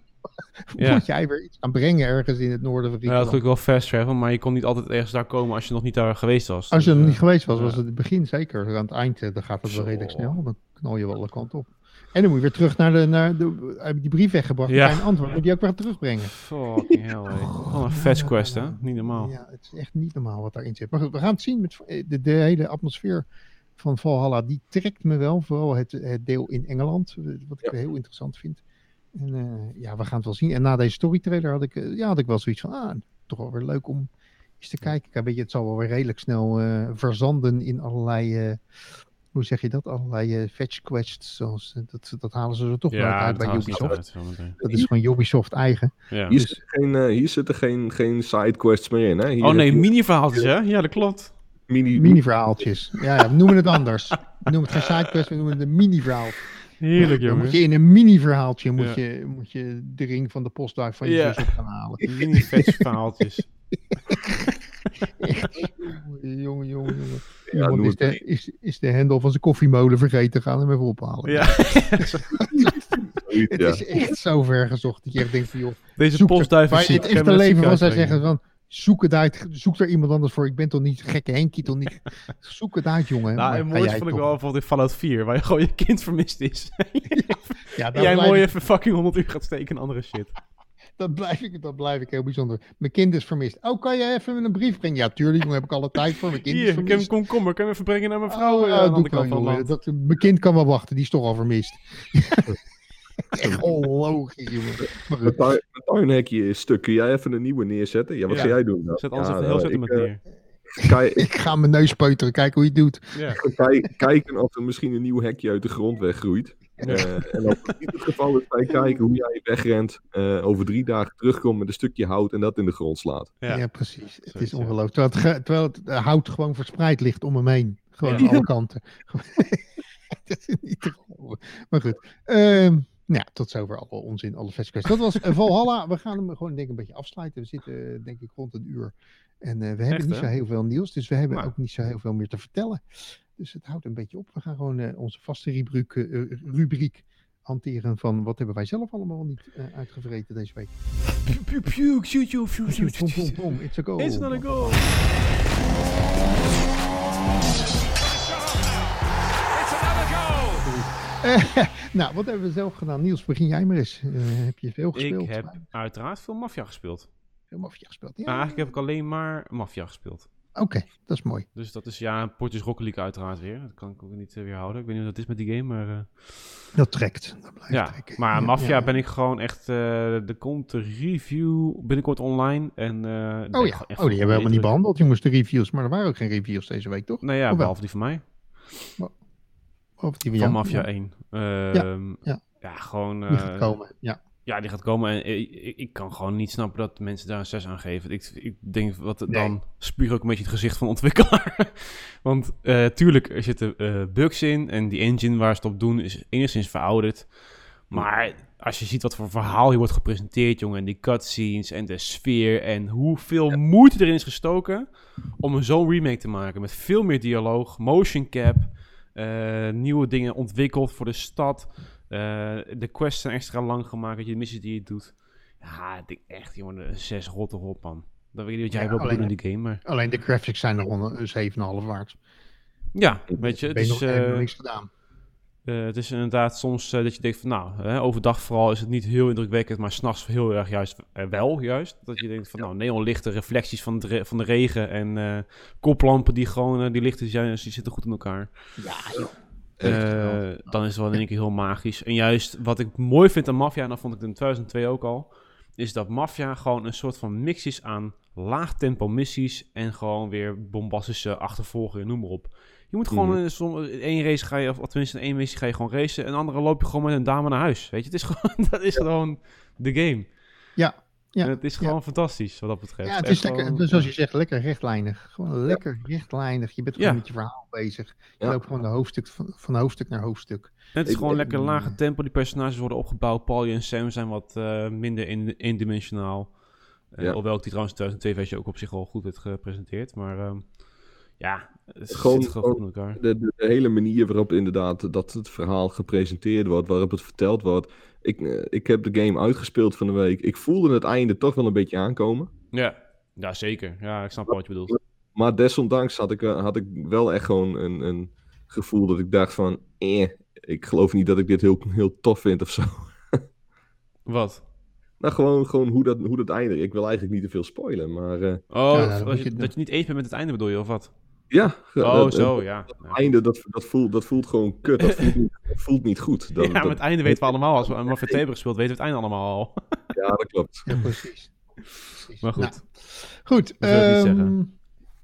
S1: Moet jij weer iets gaan brengen ergens in het noorden van Griekenland.
S2: Ja, dat is wel fast travel, maar je kon niet altijd ergens daar komen als je nog niet daar geweest was.
S1: Als je er nog niet geweest was, was het het begin zeker. Aan het eind dan gaat het wel redelijk snel. Dan knal je wel alle kanten op. En dan moet je weer terug naar die brief weggebracht. Ja. Een antwoord, moet je ook weer terugbrengen.
S2: Fucking hell, gewoon een fetch quest, hè? Niet normaal.
S1: Ja, het is echt niet normaal wat daarin zit. Maar goed, we gaan het zien met de hele atmosfeer van Valhalla. Die trekt me wel, vooral het deel in Engeland, wat ik heel interessant vind. En we gaan het wel zien. En na deze story trailer had ik wel zoiets van, toch wel weer leuk om eens te kijken. Weet je, het zal wel weer redelijk snel verzanden in allerlei, hoe zeg je dat? Allerlei fetch quests. Dat halen ze er toch wel uit bij Ubisoft. Dat is gewoon Ubisoft eigen.
S3: Ja. Hier zitten geen sidequests meer in. Hè?
S2: Hier mini-verhaaltjes, hè? Ja, dat klopt.
S1: Mini-verhaaltjes. Ja, we noemen het anders. We noemen het geen sidequest, we noemen het een mini-verhaal.
S2: Heerlijk, jongen.
S1: Dan moet je in een mini-verhaaltje moet je de ring van de postduif van je zus op gaan halen.
S2: Mini-fetch-verhaaltjes.
S1: Jongen. Iemand is de hendel van zijn koffiemolen vergeten te gaan en hem even ophalen.
S2: Ja.
S1: Het is echt zo ver gezocht dat je echt denkt van, joh,
S2: deze postduif is
S1: ziek. Het echte leven van zij zeggen van, zoek het uit, zoek er iemand anders voor. Ik ben toch niet gekke Henkie, toch niet. Zoek het uit, jongen.
S2: Nou, en mooiste vond ik wel bijvoorbeeld in Fallout 4, waar je gewoon je kind vermist is.
S1: Jij
S2: mooi even fucking 100 uur gaat steken in andere shit.
S1: Dat blijf ik heel bijzonder. Mijn kind is vermist. Oh, kan je even een brief brengen? Ja, tuurlijk, daar heb ik alle tijd voor. Mijn kind is vermist.
S2: Ik heb een komkommer. Kan je even brengen naar mijn vrouw?
S1: Mijn kind kan wel wachten, die is toch al vermist. Echt onlogisch, jongen.
S3: Mijn tuinhekje is stuk. Kun jij even een nieuwe neerzetten? Ja, wat ga jij doen? Dan?
S2: Zet anders even heel zet iemand neer.
S1: Ik ga mijn neus peuteren, kijken hoe je het doet.
S3: Ja. Kijken of er misschien een nieuw hekje uit de grond weggroeit. En als het niet het geval is, ga je kijken hoe jij wegrent. Over 3 dagen terugkomt met een stukje hout en dat in de grond slaat.
S1: Ja precies. Het is ongelooflijk. Terwijl het hout gewoon verspreid ligt om hem heen. Gewoon aan alle kanten. Dat is niet te geloven. Maar goed. Tot zover alle onzin, alle festivals. Dat was Valhalla. We gaan hem gewoon denk ik een beetje afsluiten. We zitten denk ik rond een uur. En we hebben niet zo heel veel nieuws. Dus we hebben ook niet zo heel veel meer te vertellen. Dus het houdt een beetje op. We gaan gewoon onze vaste rubriek hanteren van wat hebben wij zelf allemaal niet uitgevreten deze week.
S2: Shoot.
S1: Boom, it's a goal.
S2: It's not a goal.
S1: Nou, wat hebben we zelf gedaan? Niels, begin jij maar eens. Heb je veel gespeeld?
S2: Ik heb uiteraard veel Mafia gespeeld.
S1: Veel Mafia gespeeld, ja.
S2: Maar eigenlijk heb ik alleen maar Mafia gespeeld.
S1: Oké, dat is mooi.
S2: Dus dat is Potjes Rocket League uiteraard weer. Dat kan ik ook niet weerhouden. Ik weet niet wat het is met die game, maar...
S1: Dat trekt. Dat blijft trekken.
S2: Maar Mafia ben ik gewoon echt... er komt de review binnenkort online. En,
S1: die hebben we helemaal niet behandeld, jongens, de reviews. Maar er waren ook geen reviews deze week, toch?
S2: Nou ja, behalve die van mij.
S1: Behalve die
S2: van Mafia 1.
S1: Ja,
S2: gewoon...
S1: die gaat komen,
S2: Ja, die gaat komen en ik kan gewoon niet snappen dat mensen daar een 6 aan geven. Ik denk, dan spuug ook een beetje het gezicht van de ontwikkelaar. Want tuurlijk, er zitten bugs in en die engine waar ze het op doen is enigszins verouderd. Maar als je ziet wat voor verhaal hier wordt gepresenteerd, jongen, en die cutscenes en de sfeer en hoeveel moeite erin is gestoken om zo'n remake te maken met veel meer dialoog, motion cap, nieuwe dingen ontwikkeld voor de stad. De quests zijn extra lang gemaakt, de missies die je doet. Ja, ik denk echt, jongen, 6 rotte op, man. Dan weet je niet wat jij wil doen in die game, maar...
S1: Alleen de graphics zijn er rond een 7,5 waard.
S2: Ja, weet je, het is...
S1: nog niks gedaan.
S2: Het is inderdaad soms dat je denkt van, overdag vooral is het niet heel indrukwekkend, maar 's nachts heel erg juist. Dat je denkt van, neonlichten, reflecties van de regen en koplampen die gewoon, die lichten die zitten goed in elkaar.
S1: Ja, joh.
S2: Dan is het wel in één keer heel magisch. En juist wat ik mooi vind aan Mafia, en dat vond ik in 2002 ook al, is dat Mafia gewoon een soort van mix is aan laag tempo missies en gewoon weer bombastische achtervolgingen, noem maar op. Je moet gewoon in één race ga je, of tenminste in één missie ga je gewoon racen, en een andere loop je gewoon met een dame naar huis. Weet je, het is gewoon, dat is gewoon de game.
S1: Ja.
S2: En het is gewoon fantastisch wat dat betreft.
S1: Ja, het is lekker, gewoon, zoals je zegt, lekker rechtlijnig. Gewoon lekker rechtlijnig. Je bent gewoon met je verhaal bezig. Je loopt gewoon van hoofdstuk naar hoofdstuk.
S2: Het is gewoon lekker lage tempo. Die personages worden opgebouwd. Paul en Sam zijn wat minder eendimensionaal. Hoewel ik die trouwens in 2002 versie ook op zich al goed werd gepresenteerd. Maar het zit gewoon goed in elkaar.
S3: De hele manier waarop inderdaad dat het verhaal gepresenteerd wordt, waarop het verteld wordt. Ik heb de game uitgespeeld van de week. Ik voelde het einde toch wel een beetje aankomen.
S2: Ja zeker. Ja, ik snap wat je bedoelt.
S3: Maar desondanks had ik wel echt gewoon een gevoel dat ik dacht van... ik geloof niet dat ik dit heel tof vind of zo.
S2: Wat?
S3: Nou, gewoon hoe dat eindigt. Ik wil eigenlijk niet te veel spoilen, maar...
S2: dat je niet eens bent met het einde bedoel je, of wat?
S3: Ja.
S2: Het
S3: einde, dat voelt gewoon kut. Dat voelt niet goed.
S2: Met het einde weten we allemaal. Als we een Mafia 2 hebben gespeeld, weten we het einde allemaal al.
S3: Ja, dat klopt.
S1: Ja, precies.
S2: Maar goed.
S1: Goed.
S2: Dat wil ik niet zeggen.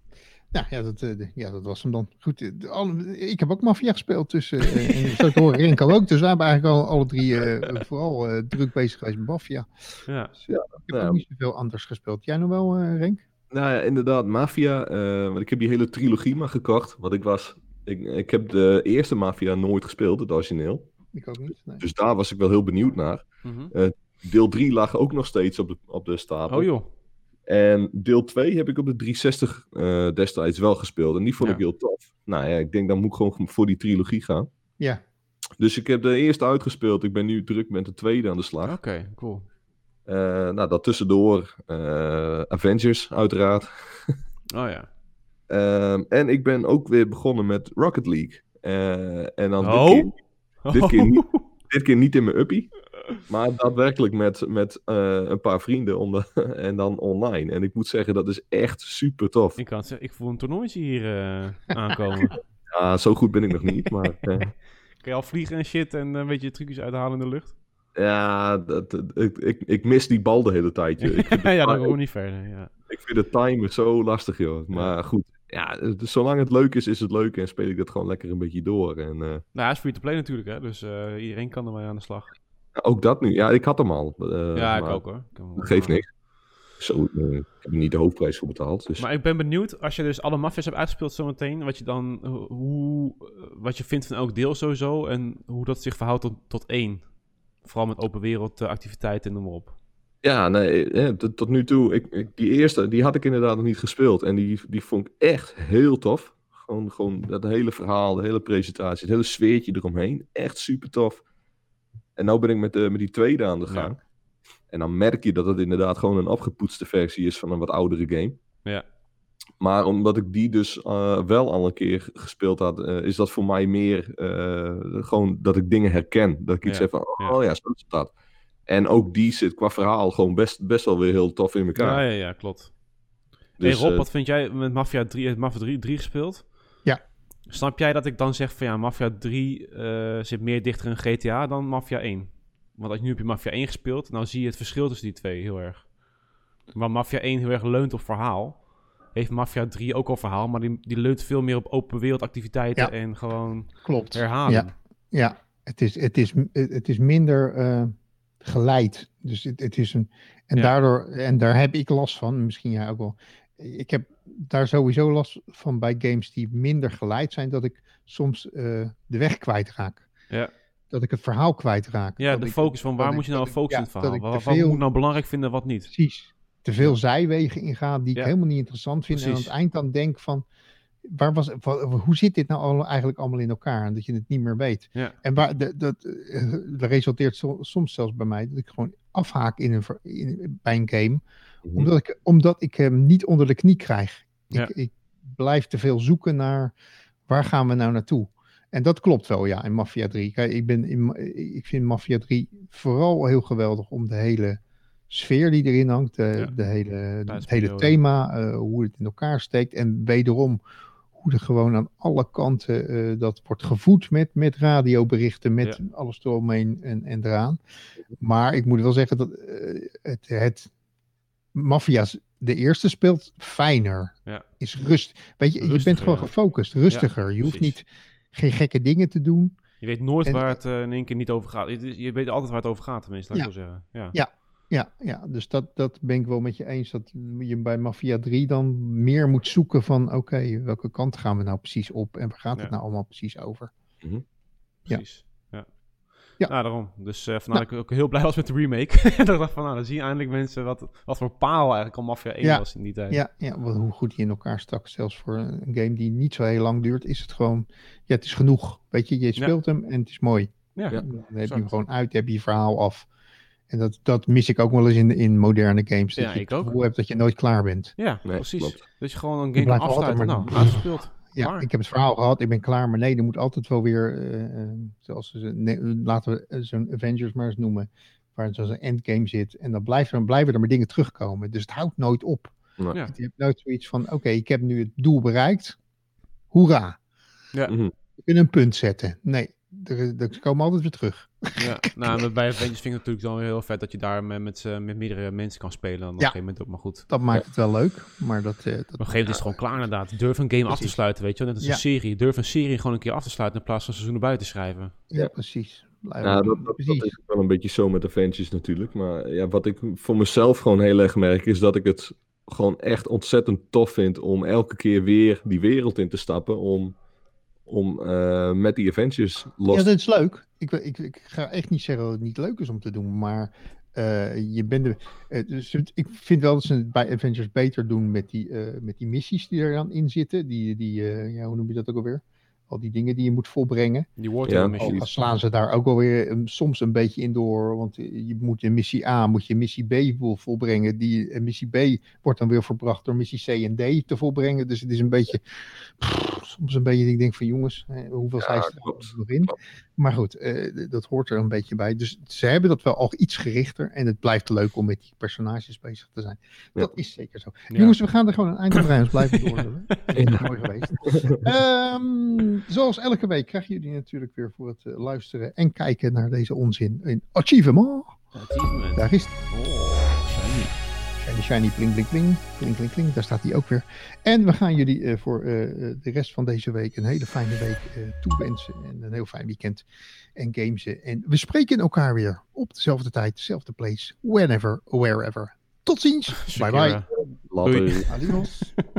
S1: Dat was hem dan. Goed, ik heb ook Mafia gespeeld. Dus, en zo te horen, Renko ook. Dus we hebben eigenlijk alle drie vooral druk bezig geweest met Mafia.
S2: Ja.
S1: Dus, ik heb ook niet zoveel anders gespeeld. Jij nog wel, Renk?
S3: Nou ja, inderdaad, Mafia. Want ik heb die hele trilogie maar gekocht. Want ik heb de eerste Mafia nooit gespeeld, het origineel.
S1: Ik ook niet. Nee.
S3: Dus daar was ik wel heel benieuwd naar.
S2: Mm-hmm.
S3: Deel 3 lag ook nog steeds op de stapel.
S2: Oh joh.
S3: En deel 2 heb ik op de 360 destijds wel gespeeld. En die vond ik heel tof. Nou ja, ik denk dan moet ik gewoon voor die trilogie gaan.
S1: Ja.
S3: Dus ik heb de eerste uitgespeeld. Ik ben nu druk met de tweede aan de slag.
S2: Oké, cool.
S3: Dat tussendoor Avengers uiteraard.
S2: Oh ja.
S3: En ik ben ook weer begonnen met Rocket League. En dan dit keer niet in mijn uppie. Maar daadwerkelijk met een paar vrienden en dan online. En ik moet zeggen, dat is echt super tof.
S2: Ik voel een toernooitje hier aankomen.
S3: Ja, zo goed ben ik nog niet. Maar,
S2: Kun je al vliegen en shit en een beetje trucjes uithalen in de lucht?
S3: Ja, ik mis die bal de hele tijd.
S2: Ja, dat gewoon niet verder. Ja.
S3: Ik vind het timen zo lastig, joh. Maar goed, dus zolang het leuk is, is het leuk. En speel ik dat gewoon lekker een beetje door. En,
S2: nou, hij is free to play natuurlijk, hè. Dus iedereen kan ermee aan de slag.
S3: Ook dat nu. Ja, ik had hem al.
S2: Ik ook, hoor.
S3: Dat geeft niks. Zo, ik heb er niet de hoofdprijs voor betaald. Dus.
S2: Maar ik ben benieuwd, als je dus alle Mafia's hebt uitgespeeld zometeen, wat je vindt van elk deel sowieso en hoe dat zich verhoudt tot 1. Vooral met open wereld activiteiten en noem maar op.
S3: Ja, nee, tot nu toe, die eerste, die had ik inderdaad nog niet gespeeld. En die vond ik echt heel tof. Gewoon dat hele verhaal, de hele presentatie, het hele sfeertje eromheen. Echt super tof. En nu ben ik met die tweede aan de gang. En dan merk je dat het inderdaad gewoon een afgepoetste versie is van een wat oudere game.
S2: Ja.
S3: Maar omdat ik die dus wel al een keer gespeeld had, is dat voor mij meer gewoon dat ik dingen herken. Dat ik iets zeg van, zo is dat. En ook die zit qua verhaal gewoon best wel weer heel tof in elkaar.
S2: Ja, klopt.
S3: Dus,
S2: hey Rob, wat vind jij met Mafia 3 gespeeld?
S1: Ja.
S2: Snap jij dat ik dan zeg van Mafia 3 zit meer dichter in GTA dan Mafia 1? Want als je nu heb je Mafia 1 gespeeld, nou zie je het verschil tussen die twee heel erg. Maar Mafia 1 heel erg leunt op verhaal. Heeft Mafia 3 ook al verhaal, maar die leunt veel meer op open wereld activiteiten en gewoon herhalen.
S1: Ja. Het is minder geleid. Dus het is een... En daardoor... En daar heb ik last van. Misschien jij ook wel. Ik heb daar sowieso last van bij games die minder geleid zijn, dat ik soms de weg kwijtraak.
S2: Ja.
S1: Dat ik het verhaal kwijtraak.
S2: Ja,
S1: dat
S2: de
S1: ik,
S2: focus van waar moet je nou focussen in het verhaal? Wat moet ik nou belangrijk vinden, wat niet?
S1: Precies. Te veel zijwegen ingaan die ik helemaal niet interessant vind. Precies. En aan het eind dan denk van, hoe zit dit nou eigenlijk allemaal in elkaar? En dat je het niet meer weet.
S2: Ja.
S1: En dat resulteert soms zelfs bij mij dat ik gewoon afhaak bij een game. Omdat ik hem niet onder de knie krijg. Ik blijf te veel zoeken naar waar gaan we nou naartoe. En dat klopt wel, in Mafia 3. Kijk, ik vind Mafia 3 vooral heel geweldig om de hele sfeer die erin hangt. Het hele thema, hoe het in elkaar steekt. En wederom hoe er gewoon aan alle kanten dat wordt gevoed met radioberichten, met alles eromheen en eraan. Maar ik moet wel zeggen dat het Mafia's de eerste speelt fijner.
S2: Ja.
S1: Is rust. Weet je bent gewoon gefocust, rustiger. Je hoeft geen gekke dingen te doen.
S2: Je weet nooit waar het in één keer niet over gaat. Je weet altijd waar het over gaat, tenminste, laat ik wel zeggen.
S1: Ja, dus dat ben ik wel met je eens. Dat je bij Mafia 3 dan meer moet zoeken van oké, welke kant gaan we nou precies op? En waar gaat het nou allemaal precies over?
S3: Mm-hmm.
S2: Precies. Ja, nou, daarom. Dus vandaar dat ik ook heel blij was met de remake. En dacht van, dan zie je eindelijk mensen wat voor paal eigenlijk al Mafia 1 was in die tijd.
S1: Ja, hoe goed die in elkaar stak. Zelfs voor een game die niet zo heel lang duurt, is het gewoon, het is genoeg. Weet je speelt hem en het is mooi.
S2: Ja.
S1: Dan heb je hem gewoon uit, heb je je verhaal af. En dat mis ik ook wel eens in moderne games. Dat je het gevoel hebt dat je nooit klaar bent.
S2: Ja, precies. Klopt. Dat je gewoon een game kan afsluiten. Uitgespeeld.
S1: Ja, ik heb het verhaal gehad, ik ben klaar, maar nee, er moet altijd wel weer, laten we zo'n Avengers maar eens noemen, waar zo'n endgame zit, en dan blijven er maar dingen terugkomen. Dus het houdt nooit op.
S3: Ja.
S1: Je hebt nooit zoiets van, oké, ik heb nu het doel bereikt, hoera.
S2: Ja.
S1: Je kunt een punt zetten. Nee, ze komen altijd weer terug.
S2: Ja, bij Avengers vind ik het natuurlijk dan weer heel vet dat je daar met meerdere mensen kan spelen. Dan op een gegeven moment ook, maar goed.
S1: Dat maakt het wel leuk, maar dat...
S2: op een gegeven moment is het gewoon klaar inderdaad. Durf een game af te sluiten, weet je wel. Net als een serie. Durf een serie gewoon een keer af te sluiten in plaats van seizoenen buiten te schrijven.
S1: Ja, precies.
S3: Dat is wel een beetje zo met Avengers natuurlijk. Maar wat ik voor mezelf gewoon heel erg merk, is dat ik het gewoon echt ontzettend tof vind om elke keer weer die wereld in te stappen om met die Avengers los...
S1: Ja, dat is leuk. Ik ga echt niet zeggen dat het niet leuk is om te doen, maar je bent dus ik vind wel dat ze het bij Avengers beter doen met die missies die er dan in zitten. Hoe noem je dat ook alweer? Al die dingen die je moet volbrengen.
S2: Die Wartime-missies.
S1: Al slaan ze daar ook alweer soms een beetje in door. Want je moet in missie A, moet je missie B volbrengen. Missie B wordt dan weer verbracht door missie C en D te volbrengen. Dus het is een beetje... soms een beetje, ik denk van jongens, hoeveel zijn er nog in? Maar goed, dat hoort er een beetje bij. Dus ze hebben dat wel al iets gerichter. En het blijft leuk om met die personages bezig te zijn. Ja. Dat is zeker zo. Ja. Jongens, we gaan er gewoon een eind aan breien. Blijven door. Heel mooi geweest. Zoals elke week krijgen jullie natuurlijk weer voor het luisteren en kijken naar deze onzin een achievement. Daar is het. Shiny, pling, pling, pling. Pling, pling, pling. Daar staat hij ook weer. En we gaan jullie voor de rest van deze week een hele fijne week toewensen. En een heel fijn weekend. En gamesen. En we spreken elkaar weer op dezelfde tijd, dezelfde place. Whenever, wherever. Tot ziens. Bye bye.
S3: Later.
S1: Adios.